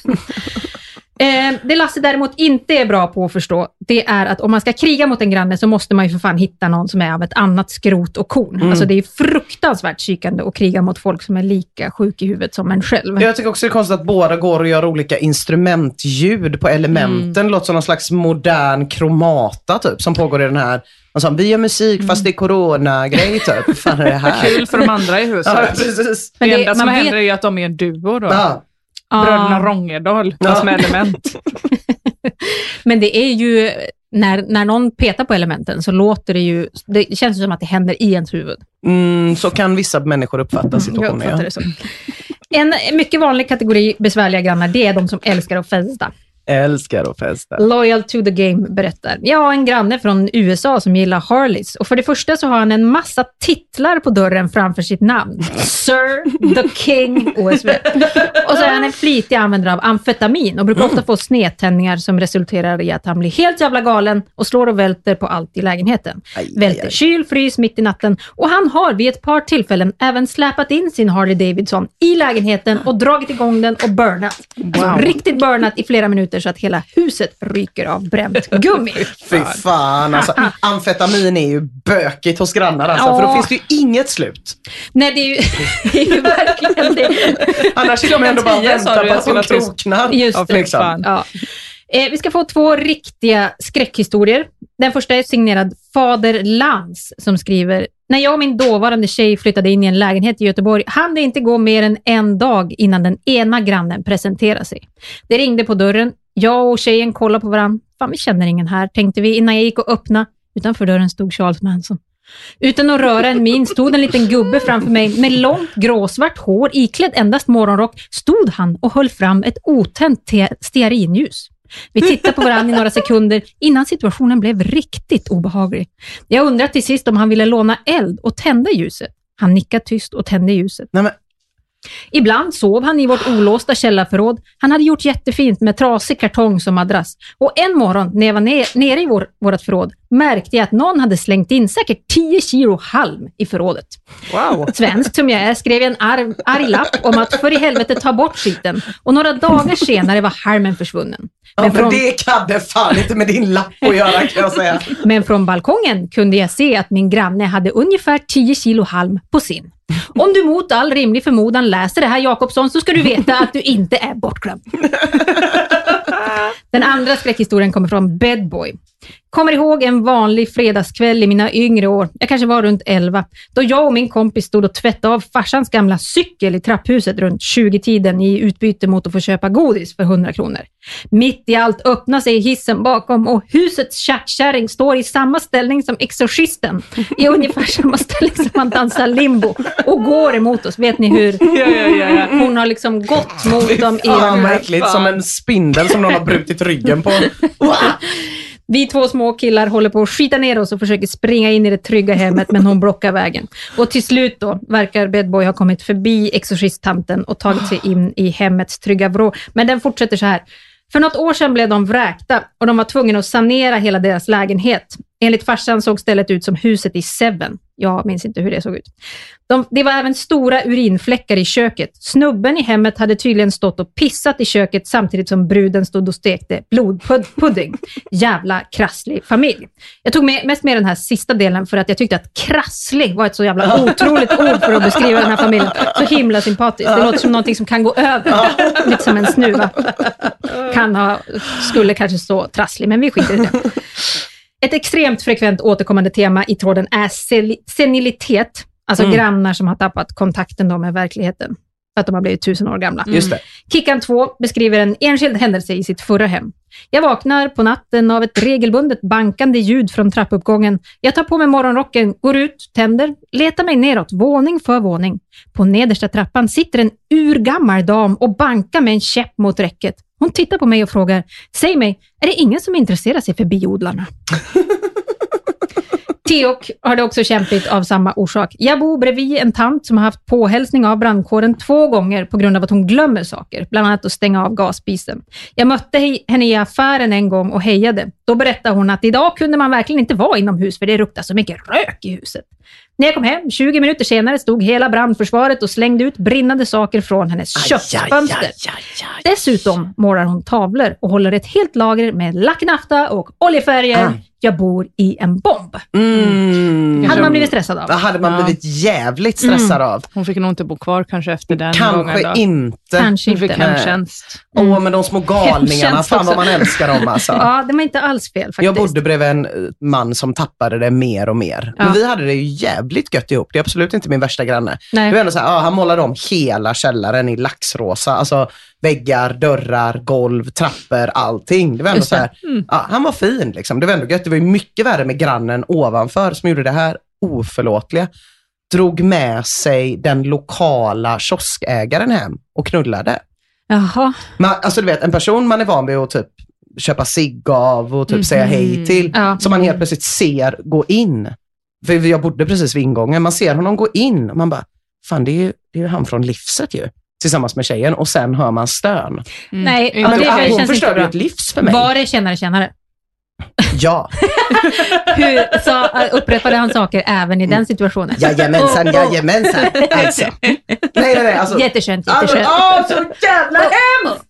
eh, det Lasse däremot inte är bra på att förstå, det är att om man ska kriga mot en granne så måste man ju för fan hitta någon som är av ett annat skrot och korn. Mm. Alltså det är fruktansvärt psykande att kriga mot folk som är lika sjuk i huvudet som en själv. Jag tycker också det är konstigt att båda går och gör olika instrumentljud på elementen. Mm. Låter som någon slags modern kromata typ, som pågår i den här. Alltså, vi gör musik fast det är corona-grej typ. Vad fan är det här? Kul för de andra i huset. Ja, precis. Det, det enda som händer vet... är att de är en duo då. Ja. Bröderna Rångedal, fast med element. Men det är ju, när, när någon petar på elementen så låter det ju, det känns som att det händer i ens huvud. Mm, så kan vissa människor uppfatta situationen. Mm, jag uppfattar det så. En mycket vanlig kategori besvärliga grannar, det är de som älskar att festa. Älskar att festa. Loyal to the game berättar: jag har en granne från U S A som gillar Harleys. Och för det första så har han en massa titlar på dörren framför sitt namn. Sir, the King, O S V. Och så är han en flitig användare av amfetamin och brukar ofta få snedtändningar som resulterar i att han blir helt jävla galen och slår och välter på allt i lägenheten. Aj, välter aj, aj. kyl, frys mitt i natten. Och han har vid ett par tillfällen även släpat in sin Harley Davidson i lägenheten och dragit igång den och burnat. Wow. Alltså riktigt burnat i flera minuter så att hela huset ryker av bränt gummi. Fy fan, alltså. Amfetamin är ju bökigt hos grannar alltså, ja. För då finns det ju inget slut. Nej, det är ju, det är ju verkligen det. Annars kan man ändå bara vänta på att hon kroknar. Just det. Liksom. Ja. Eh, vi ska få två riktiga skräckhistorier. Den första är signerad Fader Lans som skriver: när jag och min dåvarande tjej flyttade in i en lägenhet i Göteborg hann det inte gå mer än en dag innan den ena grannen presenterade sig. Det ringde på dörren. Jag och tjejen kollade på varandra. Fan, vi känner ingen här, tänkte vi innan jag gick och öppna. Utanför dörren stod Charles Manson. Utan att röra en min stod en liten gubbe framför mig med långt gråsvart hår, iklädd endast morgonrock. Stod han och höll fram ett otänt te- stearinljus. Vi tittade på varandra i några sekunder innan situationen blev riktigt obehaglig. Jag undrade till sist om han ville låna eld och tända ljuset. Han nickade tyst och tände ljuset. Nej, men... Ibland sov han i vårt olåsta källarförråd. Han hade gjort jättefint med trasig kartong som madrass. Och en morgon när jag var ner, nere i vår, vårt förråd märkte jag att någon hade slängt in säkert tio kilo halm i förrådet. Wow. Svenskt som jag är skrev jag en arg, arg lapp om att för i helvete ta bort skiten. Och några dagar senare var halmen försvunnen. Men, ja, från... men det kan det fan inte med din lapp att göra, kan jag säga. Men från balkongen kunde jag se att min granne hade ungefär tio kilo halm på sin. Om du mot all rimlig förmodan läser det här, Jakobsson, så ska du veta att du inte är bortglömd. Den andra skräckhistorien kommer från Bedboy. Kommer ihåg en vanlig fredagskväll i mina yngre år, jag kanske var runt elva, då jag och min kompis stod och tvättade av farsans gamla cykel i trapphuset runt tjugo-tiden i utbyte mot att få köpa godis för hundra kronor. Mitt i allt öppnar sig hissen bakom och husets tjärtkärring står i samma ställning som exorcisten, i ungefär samma ställning som man dansar limbo och går emot oss. Vet ni hur? Ja, ja, ja, ja. Hon har liksom gått mot dem i ja, märkligt, som en spindel som någon har brutit ryggen på. Vi två små killar håller på att skita ner oss och försöker springa in i det trygga hemmet, men hon blockar vägen. Och till slut då verkar Bedboy ha kommit förbi exorcisttanten och tagit sig in i hemmets trygga vrå. Men den fortsätter så här. För något år sedan blev de vräkta och de var tvungna att sanera hela deras lägenhet. Enligt farsan såg stället ut som huset i Seven. Jag minns inte hur det såg ut. De, det var även stora urinfläckar i köket. Snubben i hemmet hade tydligen stått och pissat i köket samtidigt som bruden stod och stekte blodpudding. Jävla krasslig familj. Jag tog med, mest med den här sista delen för att jag tyckte att krasslig var ett så jävla otroligt ord för att beskriva den här familjen. Så himla sympatiskt. Det låter som någonting som kan gå över. Lite som en snuva. Kan ha, skulle kanske stå trasslig, men vi skiter i det. Ett extremt frekvent återkommande tema i tråden är senilitet. Alltså mm. grannar som har tappat kontakten då med verkligheten. För att de har blivit tusen år gamla. Mm. Just det. Kickan två beskriver en enskild händelse i sitt förra hem. Jag vaknar på natten av ett regelbundet bankande ljud från trappuppgången. Jag tar på mig morgonrocken, går ut, tänder, letar mig neråt, våning för våning. På nedersta trappan sitter en urgammal dam och bankar med en käpp mot räcket. Hon tittar på mig och frågar, säg mig, är det ingen som intresserar sig för biodlarna? Teok har det också kämpigt av samma orsak. Jag bor bredvid en tant som har haft påhälsning av brandkåren två gånger på grund av att hon glömmer saker, bland annat att stänga av gasspisen. Jag mötte henne i affären en gång och hejade. Då berättade hon att idag kunde man verkligen inte vara inomhus för det luktar så mycket rök i huset. När jag kom hem, tjugo minuter senare, stod hela brandförsvaret och slängde ut brinnande saker från hennes köksfönster. Dessutom målar hon tavlor och håller ett helt lager med lacknafta och oljefärger. Ah. Jag bor i en bomb. Mm. Hade man blivit stressad av? Det hade man ja. blivit jävligt stressad mm. av. Hon fick nog inte bo kvar kanske efter den kanske gången då. Inte. Kanske inte. Hon fick hemtjänst. Åh, mm. oh, men de små galningarna. Fan vad man älskar dem alltså. Ja, det var inte alls fel faktiskt. Jag bodde bredvid en man som tappade det mer och mer. Ja. Men vi hade det ju jävligt gött ihop. Det är absolut inte min värsta granne. Nej. Det var ändå så här, ja, han målade om hela källaren i laxrosa. Alltså väggar, dörrar, golv, trappor, allting. Det var ändå så här, mm. ja, han var fin liksom. Det var ändå gött. Det var ju mycket värre med grannen ovanför som gjorde det här oförlåtliga. Drog med sig den lokala kioskägaren hem och knullade. Jaha. Man, alltså du vet, en person man är van vid att typ köpa cigg av och typ mm. säga hej till. Ja. Som man helt plötsligt ser gå in. För jag bodde precis vid ingången. Man ser honom gå in och man bara, fan det är ju, det är ju han från Livset ju. Tillsammans med tjejen och sen hör man stön. Mm. Nej, ja, men det, det hon förstörde ett livs för mig. Var det kännare kännare? Ja. Hur så upprepade han saker även i den situationen? Jajamensan, oh, oh. jajamensan. Alltså. Nej, nej, nej. Alltså. Jätteskönt, jätteskönt. Åh, så jävla hemskt!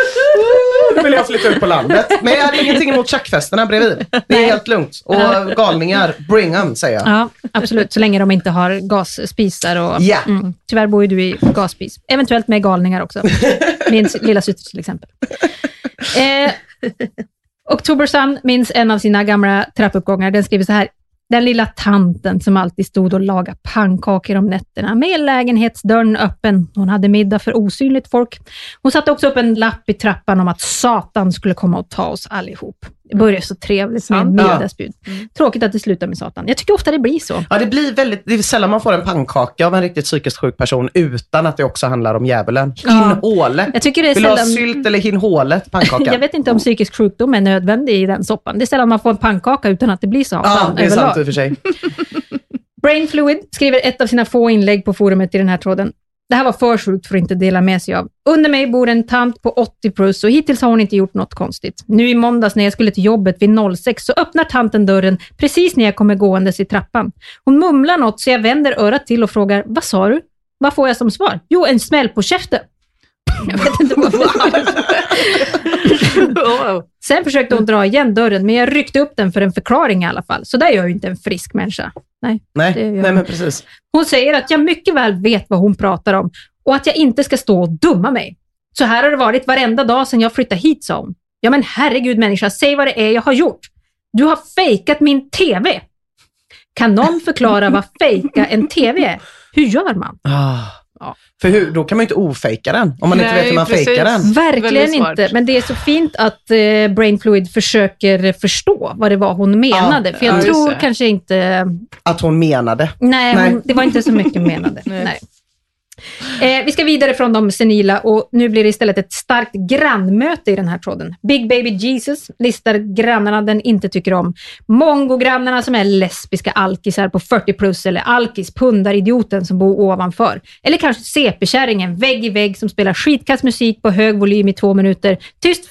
Nu vill jag flytta ut på landet. Men jag hade ingenting emot tjackfesterna bredvid. Det är nej. helt lugnt. Och galningar, bring them, säger jag. Ja, absolut. Så länge de inte har gasspisar. Och, yeah. mm, tyvärr bor ju du i gasspis. Eventuellt med galningar också. Min lilla syster till exempel. Eh... Oktober Sun minns en av sina gamla trappuppgångar. Den skriver så här: den lilla tanten som alltid stod och lagade pannkakor om nätterna med lägenhetsdörren öppen. Hon hade middag för osynligt folk. Hon satte också upp en lapp i trappan om att Satan skulle komma och ta oss allihop. Det började så trevligt med en middagsbud. Mm. Tråkigt att det slutar med Satan. Jag tycker ofta det blir så. Ja, det blir väldigt, det är sällan man får en pannkaka av en riktigt psykiskt sjuk person utan att det också handlar om djävulen. Hinhåle. Jag tycker det är Vill sällan... du ha sylt eller hinhålet pannkaka? Jag vet inte om psykisk sjukdom är nödvändig i den soppan. Det är sällan man får en pannkaka utan att det blir Satan. Ja, det är överlag. Sant i och för sig. Brain Fluid skriver ett av sina få inlägg på forumet i den här tråden. Det här var för sjukt för att inte dela med sig av. Under mig bor en tant på åttio plus och hittills har hon inte gjort något konstigt. Nu i måndags när jag skulle till jobbet vid noll sex så öppnar tanten dörren precis när jag kommer gåendes i trappan. Hon mumlar något så jag vänder örat till och frågar, vad sa du? Vad får jag som svar? Jo, en smäll på käften. Jag vet inte vad Sen försökte hon dra igen dörren, men jag ryckte upp den för en förklaring i alla fall. Så där gör ju inte en frisk människa. Nej, nej, nej men precis. Hon säger att jag mycket väl vet vad hon pratar om och att jag inte ska stå och dumma mig. Så här har det varit varenda dag sedan jag flyttade hit, sa hon. Ja men herregud människa, säg vad det är jag har gjort. Du har fejkat min tv. Kan någon förklara vad fejka en tv är? Hur gör man? Ah. Ja. För hur, då kan man ju inte ofejka den om man Nej, inte vet hur man precis. fejkar den. Verkligen inte, men det är så fint att eh, Brain Fluid försöker förstå vad det var hon menade. Ja, för jag ja, tror kanske inte... Att hon menade. Nej, Nej. Hon, det var inte så mycket menade. Nej. Nej. Eh, vi ska vidare från de senila och nu blir det istället ett starkt grannmöte i den här tråden. Big Baby Jesus listar grannarna den inte tycker om. Mongo-grannarna som är lesbiska alkisar på fyrtio plus eller alkis pundaridioten som bor ovanför. Eller kanske C P-kärringen vägg i vägg som spelar skitkass musik på hög volym i två minuter. Tyst fem,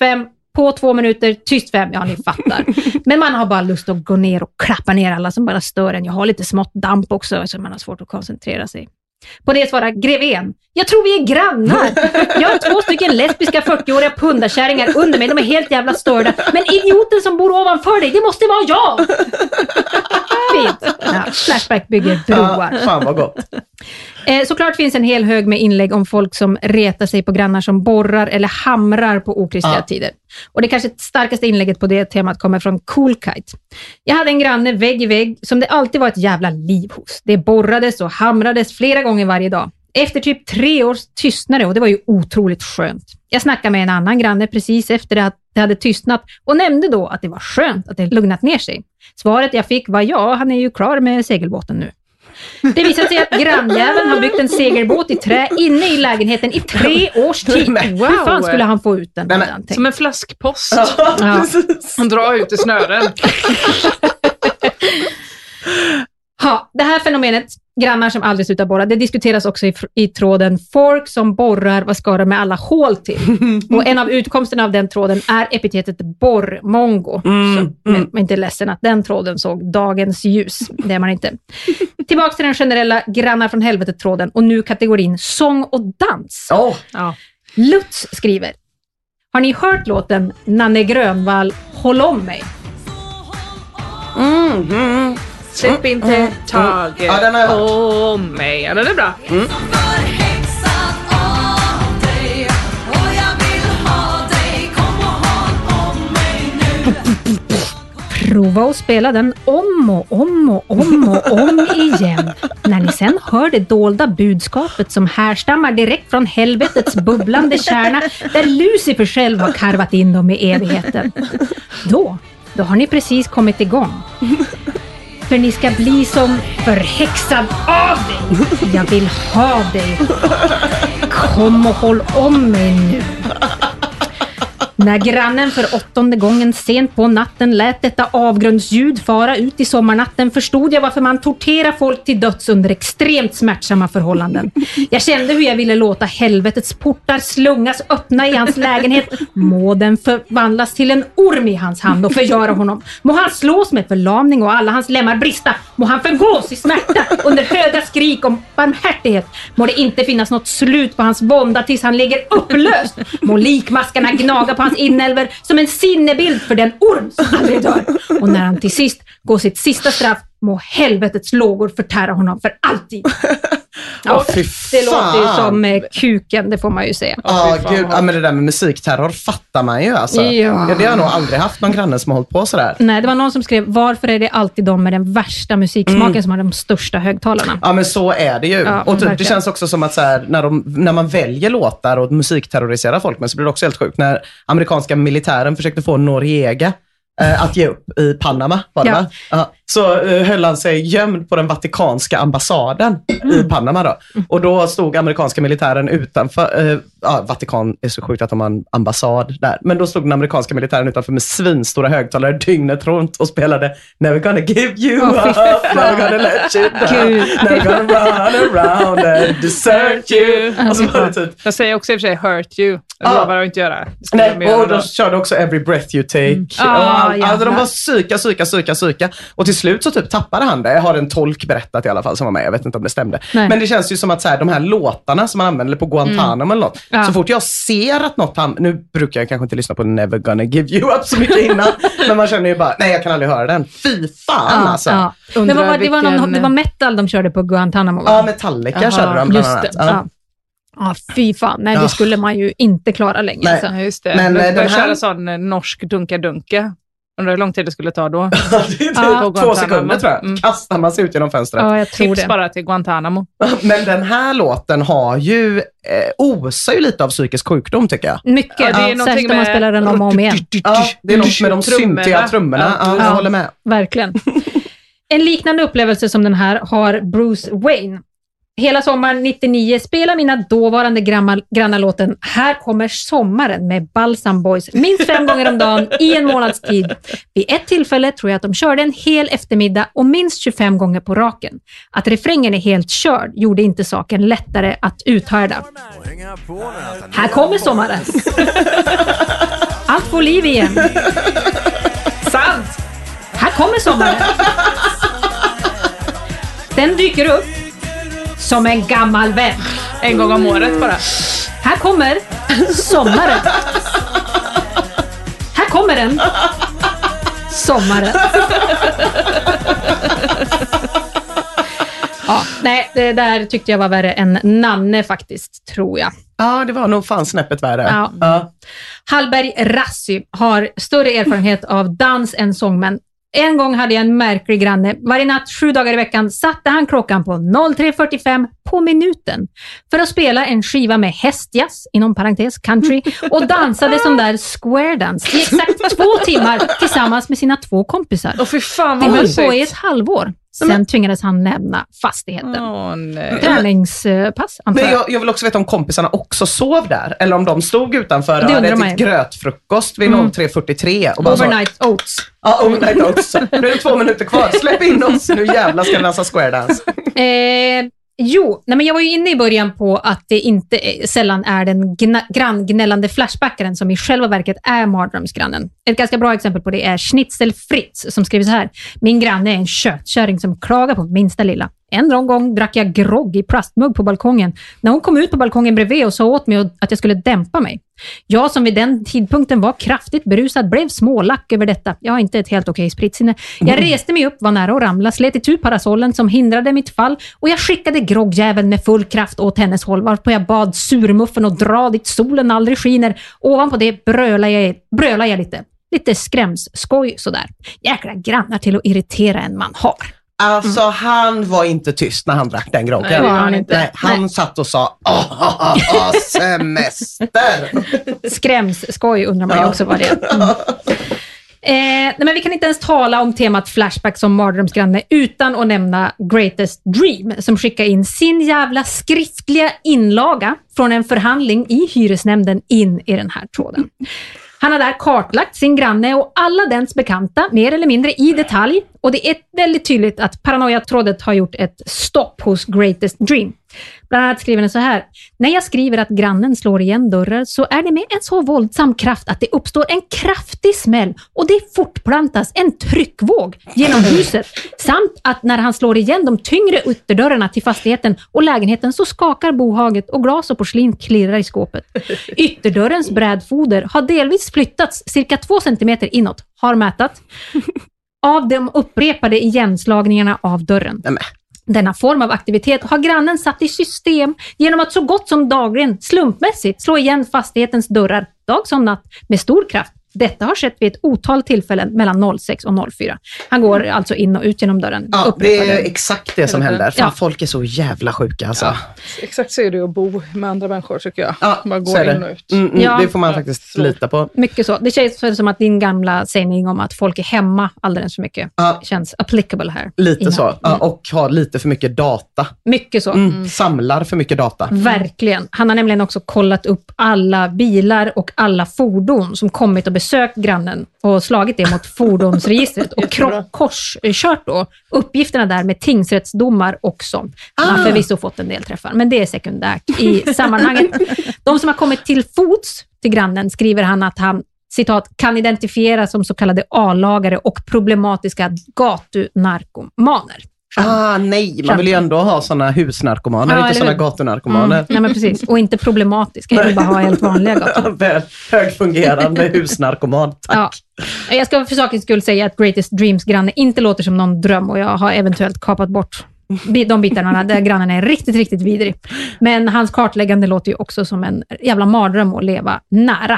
på två minuter, tyst fem, ja ni fattar. Men man har bara lust att gå ner och klappa ner alla som bara stör en. Jag har lite smått damp också så man har svårt att koncentrera sig. På det svarar greven: jag tror vi är grannar. Jag har två stycken lesbiska fyrtioåriga pundarkärringar under mig. De är helt jävla störda. Men idioten som bor ovanför dig, det måste vara jag. Fint. Ja, Flashback bygger broar. Ja, fan vad gott. Eh, såklart finns en hel hög med inlägg om folk som retar sig på grannar som borrar eller hamrar på okristiga Ja. tider. Och det kanske starkaste inlägget på det temat kommer från Cool Kite. Jag hade en granne vägg i vägg som det alltid var ett jävla liv hos. Det borrades och hamrades flera gånger varje dag. Efter typ tre års tystnade, och det var ju otroligt skönt. Jag snackade med en annan granne precis efter att det hade tystnat och nämnde då att det var skönt att det lugnat ner sig. Svaret jag fick var ja, han är ju klar med segelbåten nu. Det visade sig att grannjäveln har byggt en segelbåt i trä inne i lägenheten i tre års tid. Wow. Hur fan skulle han få ut den? Nej, men, Som en flaskpost. Ja. Han drar ut i snören. Ja, det här fenomenet, grannar som aldrig slutar borra, det diskuteras också i, i tråden folk som borrar, vad ska de med alla hål till? Och en av utkomsterna av den tråden är epitetet borrmongo. Mm, Så, men man är inte ledsen att den tråden såg dagens ljus. Det är man inte. Tillbaka till den generella grannar från helvetet-tråden och nu kategorin sång och dans. Oh. Ja. Lutz skriver: har ni hört låten Nanne Grönvall Håll om mig? Mm, mm. Släpp inte taget Ja, den har jag hört. om mig. Ja, den är bra. Mm. Prova att spela den om och om och om och om igen. När ni sen hör det dolda budskapet som härstammar direkt från helvetets bubblande kärna där Lucifer själv har karvat in dem i evigheten. Då, då har ni precis kommit igång. För ni ska bli som förhäxad av dig. Jag vill ha dig. Kom och håll om mig nu. När grannen för åttonde gången sent på natten lät detta avgrundsljud fara ut i sommarnatten förstod jag varför man torterar folk till döds under extremt smärtsamma förhållanden. Jag kände hur jag ville låta helvetets portar slungas öppna i hans lägenhet. Må den förvandlas till en orm i hans hand och förgöra honom. Må han slås med förlamning och alla hans lemmar brista. Må han förgås i smärta under höga skrik om barmhärtighet. Må det inte finnas något slut på hans vånda tills han ligger upplöst. Må likmaskarna gnaga på hans inälver som en sinnebild för den orm som aldrig dör. Och när han till sist går sitt sista straff, må helvetets lågor förtära honom för alltid. Ja, Åh, fy det låter ju fan. som eh, kuken, det får man ju säga. Ja, fy fan, gud. vad- Ja, men det där med musikterror fattar man ju alltså. Ja. Ja, det har jag nog aldrig haft någon granne som har hållit på sådär. Nej, det var någon som skrev, varför är det alltid de med den värsta musiksmaken som har de största högtalarna? Ja, men så är det ju. Ja, och typ, det verkligen. känns också som att så här, när, de, när man väljer låtar och musikterroriserar folk, men så blir det också helt sjukt. När amerikanska militären försökte få Noriega eh, att ge upp i Panama, var det Ja. va? Ja. Så eh, höll han sig gömd på den vatikanska ambassaden i Panama då. Och då stod amerikanska militären utanför, eh, ja, Vatikan är så sjukt att de har en ambassad där. Men då stod den amerikanska militären utanför med svinstora högtalare dygnet runt och spelade Never gonna give you Åh, fy up, never gonna let you down, Gud. never gonna run around and desert you. Och så var det typ Jag säger också i och för sig hurt you. Jag Ah. lovar att inte göra. Det skulle de Nej, göra och då. de körde också Every Breath You Take. Mm. Och Ah, all, jävlar. alltså, de var psyka, psyka, psyka, psyka. Och till slut så typ tappade han det. Jag har en tolk berättat i alla fall som var med. Jag vet inte om det stämde. Nej. Men det känns ju som att så här, de här låtarna som man använder på Guantanamo eller något. Ja. Så fort jag ser att något han... Nu brukar jag kanske inte lyssna på Never Gonna Give You Up så mycket innan. Men man känner ju bara, nej jag kan aldrig höra den. Fy fan alltså. Ja, Ja. Men vad var, det, var någon, vilken- det var metal de körde på Guantanamo, va? Metallica Jaha, körde de bland Just annat. det. Ja. Ja. Ja, fy fan. Nej, Ja. det skulle man ju inte klara längre. Nej. Alltså. Ja, just det. Men, Men, eh, de den började här- köra sån eh, norsk dunka-dunka. Undrar hur lång tid det skulle ta då. Det är typ Ja. två Guantanamo. sekunder tror jag. Mm. Kastar man sig ut genom fönstret. Ja, jag tror Tips det. bara till Guantanamo. Men den här låten har ju eh, osar ju lite av psykisk sjukdom tycker jag. Mycket. Ja, det är Särskilt någonting om man med- spelar den om och om igen. Ja, det är något med de Trummorna. syntiga trummorna. Ja, jag Ja. håller med. Verkligen. En liknande upplevelse som den här har Bruce Wayne. Hela sommaren nittionio spelar mina dåvarande grannar, grannar låten Här kommer sommaren med Balsam Boys minst fem gånger om dagen i en månads tid. Vid ett tillfälle tror jag att de körde en hel eftermiddag och minst tjugofem gånger på raken. Att refrängen är helt körd gjorde inte saken lättare att uthärda. Här kommer sommaren. Allt få liv igen. Sant! Här kommer sommaren. Den dyker upp som en gammal vän. En gång om året bara. Här kommer sommaren. Här kommer den. Sommaren. Ja, nej, det där tyckte jag var värre än Nanne faktiskt, tror jag. Ja, det var nog fan snäppet värre. Ja. Ja. Hallberg Rassi har större erfarenhet av dans än sångmän. En gång hade jag en märklig granne. Varje natt, sju dagar i veckan, satte han klockan på tre fyrtiofem på minuten för att spela en skiva med hästjazz, inom parentes country, och dansade som där square dance i exakt två timmar tillsammans med sina två kompisar. Åh, fy fan Det vad höll mysigt. på i ett halvår. Sen tvingades han lämna fastigheten. Åh, nej. Träningspass, antar Men jag. jag, jag vill också veta om kompisarna också sov där. Eller om de stod utanför och Det hade undrar man ätit ju. grötfrukost vid Mm. tre fyrtiotre. Och bara sa, Overnight oats. ja, overnight oats. Nu är det två minuter kvar. Släpp in oss. Nu jävlar ska vi dansa square dance. Eh, jo, nej men jag var ju inne i början på att det inte är, sällan är den gna- granngnällande flashbackaren som i själva verket är mardrömsgrannen. Ett ganska bra exempel på det är Schnitzel Fritz som skriver så här: min granne är en köttkärring som klagar på minsta lilla. En gång drack jag grogg i plastmugg på balkongen när hon kom ut på balkongen bredvid och sa åt mig att jag skulle dämpa mig. Jag som vid den tidpunkten var kraftigt berusad blev smålack över detta. Jag har inte ett helt okej spritsinne. Jag reste mig upp, var nära att ramla, slet itu parasollen som hindrade mitt fall och jag skickade groggjäveln med full kraft åt hennes håll, varpå jag bad surmuffen och dra dit solen aldrig skiner. Ovanpå det brölade jag, brölade jag lite. Lite skrämsskoj sådär. Jäkla grannar till att irritera en man har. Alltså han var inte tyst när han drack den groggen. Nej, det var han inte. Nej, han Nej. satt och sa åh, åh, åh, semester. Skrämsskoj undrar man ju också vad det är. Mm. Eh, nej, men vi kan inte ens tala om temat flashback som mardrömsgranne utan att nämna Greatest Dream som skickar in sin jävla skriftliga inlaga från en förhandling i hyresnämnden in i den här tråden. Han har där kartlagt sin granne och alla dens bekanta mer eller mindre i detalj, och det är väldigt tydligt att Paranoia-trådet har gjort ett stopp hos Greatest Dream. Bland annat skriver den så här: när jag skriver att grannen slår igen dörrar så är det med en så våldsam kraft att det uppstår en kraftig smäll och det fortplantas en tryckvåg genom huset, samt att när han slår igen de tyngre ytterdörrarna till fastigheten och lägenheten så skakar bohaget och glas och porslin klirrar i skåpet. Ytterdörrens brädfoder har delvis flyttats cirka två centimeter inåt, har mätat, av de upprepade igenslagningarna av dörren. Nej, men. Denna form av aktivitet har grannen satt i system genom att så gott som dagligen slumpmässigt slå igen fastighetens dörrar dag som natt med stor kraft. Detta har skett vid ett otal tillfällen mellan noll sex och noll fyra. Han går alltså in och ut genom dörren. Ja, det upprepade. är exakt det som händer. Fan, Ja. folk är så jävla sjuka alltså. Ja. Exakt så är det att bo med andra människor, tycker jag. Ja, Bara så gå är in det. och ut. Mm, mm, Ja. det får man Ja, faktiskt så. lita på. Mycket så. Det känns som att din gamla sägning om att folk är hemma alldeles för mycket Ja. känns applicable här. Lite Innan. så. Ja, och har lite för mycket data. Mycket så. Mm. Samlar för mycket data. Verkligen. Han har nämligen också kollat upp alla bilar och alla fordon som kommit och besökt grannen och slagit det mot fordonsregistret och kro- korskört då uppgifterna där med tingsrättsdomar också. Han har Ah. förvisso fått en del träffar, men det är sekundärt i sammanhanget. De som har kommit till fots till grannen skriver han att han, citat, kan identifieras som så kallade A-lagare och problematiska gatunarkomaner. Ah, nej, man vill ju ändå ha såna husnarkomaner, Ja, inte eller såna hur? gatunarkomaner. Mm, nej men precis, och inte problematiska, jag vill bara ha helt vanliga gator. Väl högfungerande husnarkoman, tack. Ja. Jag ska för sakens skull säga att Greatest Dreams granne inte låter som någon dröm och jag har eventuellt kapat bort de bitarna där grannen är riktigt, riktigt vidrig. Men hans kartläggande låter ju också som en jävla mardröm att leva nära.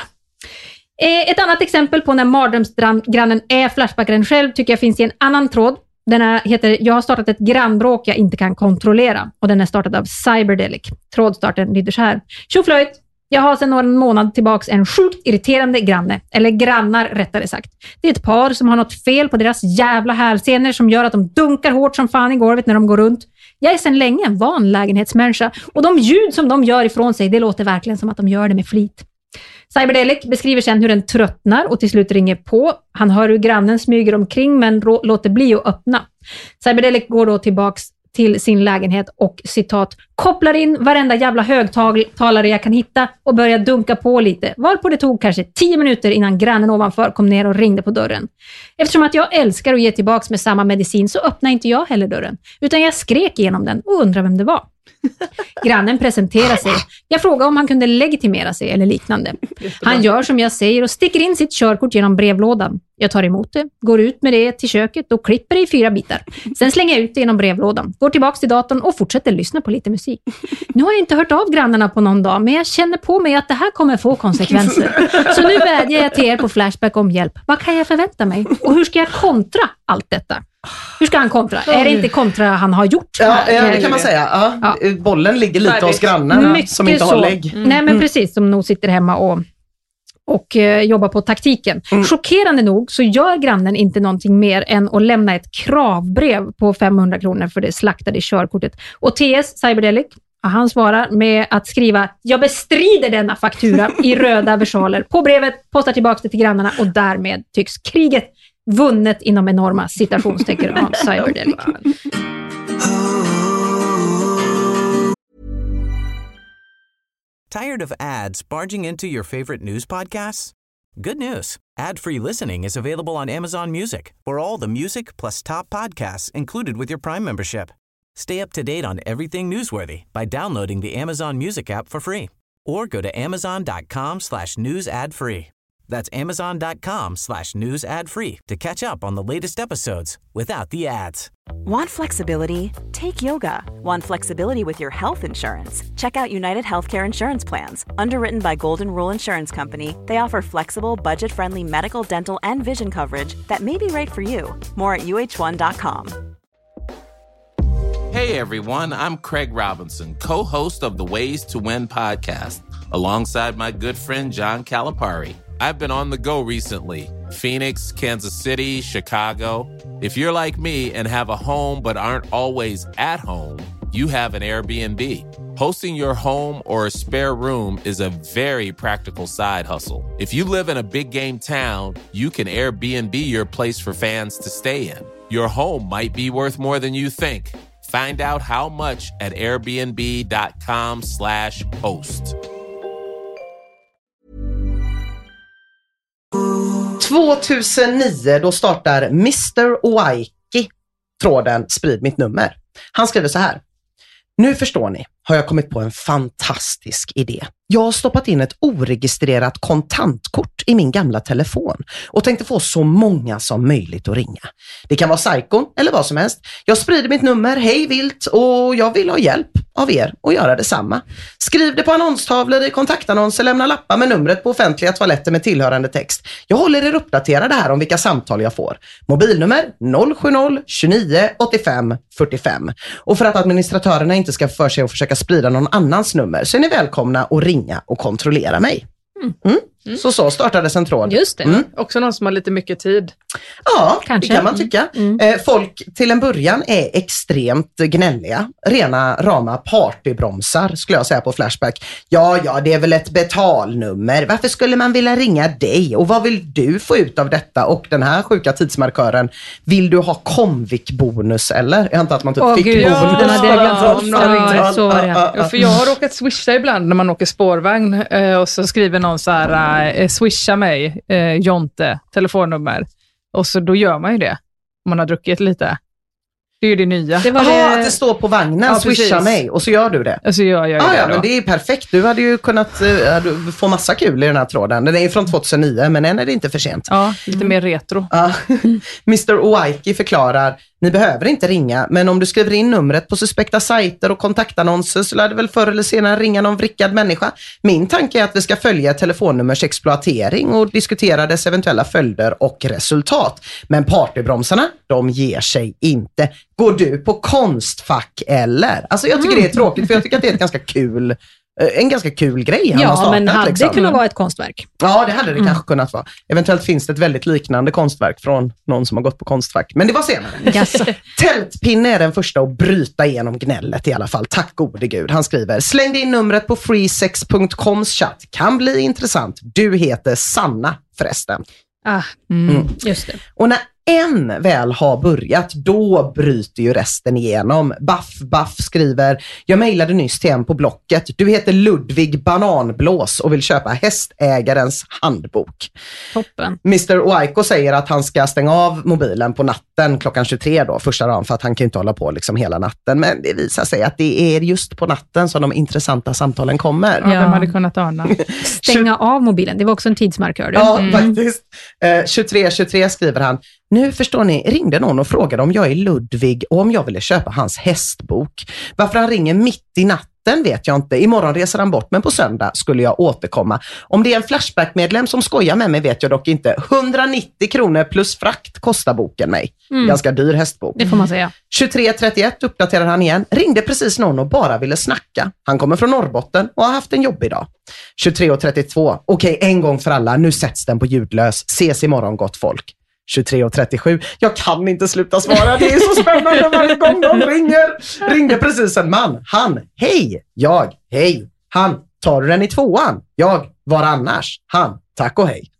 Eh, Ett annat exempel på när mardrömsgrannen är flashbackaren själv tycker jag finns i en annan tråd. Den här heter "Jag har startat ett grannbråk jag inte kan kontrollera" och den är startad av Cyberdelic. Trådstarten lyder så här: Tjoflöjt! Jag har sedan några månader tillbaks en sjukt irriterande granne, eller grannar rättare sagt. Det är ett par som har något fel på deras jävla hälsenor som gör att de dunkar hårt som fan i golvet när de går runt. Jag är sedan länge en van lägenhetsmänniska och de ljud som de gör ifrån sig, det låter verkligen som att de gör det med flit. Cyberdelic beskriver sedan hur den tröttnar och till slut ringer på. Han hör hur grannen smyger omkring men rå- låter bli att öppna. Cyberdelic går då tillbaks till sin lägenhet och citat kopplar in varenda jävla högtalare jag kan hitta och börjar dunka på lite. Varpå det tog kanske tio minuter innan grannen ovanför kom ner och ringde på dörren. Eftersom att jag älskar att ge tillbaks med samma medicin så öppnar inte jag heller dörren. Utan jag skrek igenom den och undrar vem det var. Grannen presenterar sig. Jag frågar om han kunde legitimera sig eller liknande. Han gör som jag säger och sticker in sitt körkort genom brevlådan. Jag tar emot det, går ut med det till köket och klipper det i fyra bitar. Sen slänger jag ut det genom brevlådan, går tillbaka till datorn och fortsätter lyssna på lite musik. Nu har jag inte hört av grannarna på någon dag, men jag känner på mig att det här kommer få konsekvenser. Så nu vädjar jag till er på Flashback om hjälp. Vad kan jag förvänta mig? Och hur ska jag kontra allt detta? Hur ska han kontra? Är det inte kontra han har gjort? Ja, ja det kan man säga. Ja. Ja. Bollen ligger lite hos grannarna som inte har lägg. Mm. Nej, men precis. Som nog sitter hemma och, och eh, jobbar på taktiken. Mm. Chockerande nog så gör grannen inte någonting mer än att lämna ett kravbrev på femhundra kronor för det slaktade körkortet. Och T S Cyberdelic, han svarar med att skriva jag bestrider denna faktura i röda versaler på brevet, postar tillbaka det till grannarna och därmed tycks kriget vunnet inom enorma citationstecken av Cyberdelic. Tired of ads barging into your favorite news podcasts? Good news. Ad-free listening is available on Amazon Music for all the music plus top podcasts included with your Prime membership. Stay up to date on everything newsworthy by downloading the Amazon Music app for free or go to amazon.com slash news ad free. That's amazon.com slash news ad free to catch up on the latest episodes without the ads. Want flexibility? Take yoga. Want flexibility with your health insurance? Check out United Healthcare Insurance Plans. Underwritten by Golden Rule Insurance Company, they offer flexible, budget-friendly medical, dental, and vision coverage that may be right for you. More at U H one dot com. Hey everyone, I'm Craig Robinson, co-host of the Ways to Win podcast, alongside my good friend John Calipari. I've been on the go recently. Phoenix, Kansas City, Chicago. If you're like me and have a home but aren't always at home, you have an Airbnb. Hosting your home or a spare room is a very practical side hustle. If you live in a big game town, you can Airbnb your place for fans to stay in. Your home might be worth more than you think. Find out how much at airbnb.com slash host. tjugohundranio då startar mister Owaiki tråden Sprid mitt nummer. Han skriver så här. Nu förstår ni, har jag kommit på en fantastisk idé. Jag har stoppat in ett oregistrerat kontantkort i min gamla telefon och tänkte få så många som möjligt att ringa. Det kan vara Psycho eller vad som helst. Jag sprider mitt nummer hej vilt och jag vill ha hjälp av er att göra detsamma. Skriv det på annonstavlor i kontaktannonser, lämna lappar med numret på offentliga toaletter med tillhörande text. Jag håller er uppdaterade här om vilka samtal jag får. Mobilnummer noll sju noll tjugonio åttiofem fyrtiofem. Och för att administratörerna inte ska för sig att försöka sprida någon annans nummer så är ni välkomna att ringa och kontrollera mig. Mm. Mm. Mm. Så så startades en tråd. Just det. Mm. Också någon som har lite mycket tid. Ja, kanske. Det kan man tycka. Mm. Eh, folk till en början är extremt gnälliga. Rena rama partybromsar skulle jag säga på Flashback. Ja, ja, det är väl ett betalnummer. Varför skulle man vilja ringa dig? Och vad vill du få ut av detta? Och den här sjuka tidsmarkören. Vill du ha Comviq-bonus eller? Jag antar att man typ Åh, fick Gud, bonus. Ja, den hade jag glömt. Ja, så var det. ja, Ja, för jag har råkat swisha ibland när man åker spårvagn eh, och så skriver någon så här eh, swisha mig, eh, Jonte, telefonnummer. Och så då gör man ju det. Om man har druckit lite. Det är ju det nya. Det var det... att det står på vagnen, ja, swisha mig och så gör du det. Och så gör jag ah, det ja, då. men det är perfekt. Du hade ju kunnat uh, få massa kul i den här tråden. Den är ju från tjugohundranio, men än är det inte för sent. Ja, lite mm. mer retro. Ja. mister Owaiki förklarar, ni behöver inte ringa, men om du skriver in numret på suspekta sajter och kontaktannonser så lär det väl förr eller senare ringa någon vrickad människa. Min tanke är att vi ska följa telefonnummers exploatering och diskutera dess eventuella följder och resultat. Men partybromsarna, de ger sig inte. Går du på Konstfack eller? Alltså jag tycker mm. det är tråkigt för jag tycker att det är ett ganska kul en ganska kul grej han ja, har startat. Men hade liksom. det kunnat vara ett konstverk? Ja, det hade det mm. kanske kunnat vara. Eventuellt finns det ett väldigt liknande konstverk från någon som har gått på Konstfack. Men det var senare. Yes. Tältpinne är den första att bryta igenom gnället i alla fall. Tack gode gud. Han skriver, släng in numret på freesex punkt coms chatt. Kan bli intressant. Du heter Sanna förresten. Ah, mm. Mm. Just det. Och när en väl har börjat, då bryter ju resten igenom. Baff Baff skriver, jag mejlade nyss till en på Blocket. Du heter Ludvig Bananblås och vill köpa hästägarens handbok. Toppen. mister Oiko säger att han ska stänga av mobilen på natten klockan tjugotre då, första dagen, för att han kan inte hålla på liksom hela natten. Men det visar sig att det är just på natten som de intressanta samtalen kommer. Ja, vem hade kunnat ana? Stänga av mobilen, det var också en tidsmarkör. Ja, mm. faktiskt. Eh, tjugotre tjugotre skriver han, nu förstår ni, ringde någon och frågade om jag är Ludvig och om jag ville köpa hans hästbok. Varför han ringer mitt i natten vet jag inte. Imorgon reser han bort, men på söndag skulle jag återkomma. Om det är en Flashback-medlem som skojar med mig vet jag dock inte. hundranittio kronor plus frakt kostar boken mig. Mm. Ganska dyr hästbok. Det får man säga. tjugotre trettioett uppdaterar han igen. Ringde precis någon och bara ville snacka. Han kommer från Norrbotten och har haft en jobbig dag. tjugotre trettiotvå. Okej, en gång för alla. Nu sätts den på ljudlös. Ses imorgon, gott folk. tjugotre trettiosju. Jag kan inte sluta svara. Det är så spännande varje gång de ringer. Ringde precis en man. Han. Hej. Jag. Hej. Han. Tar du den i tvåan? Jag. Var annars? Han. Tack och hej.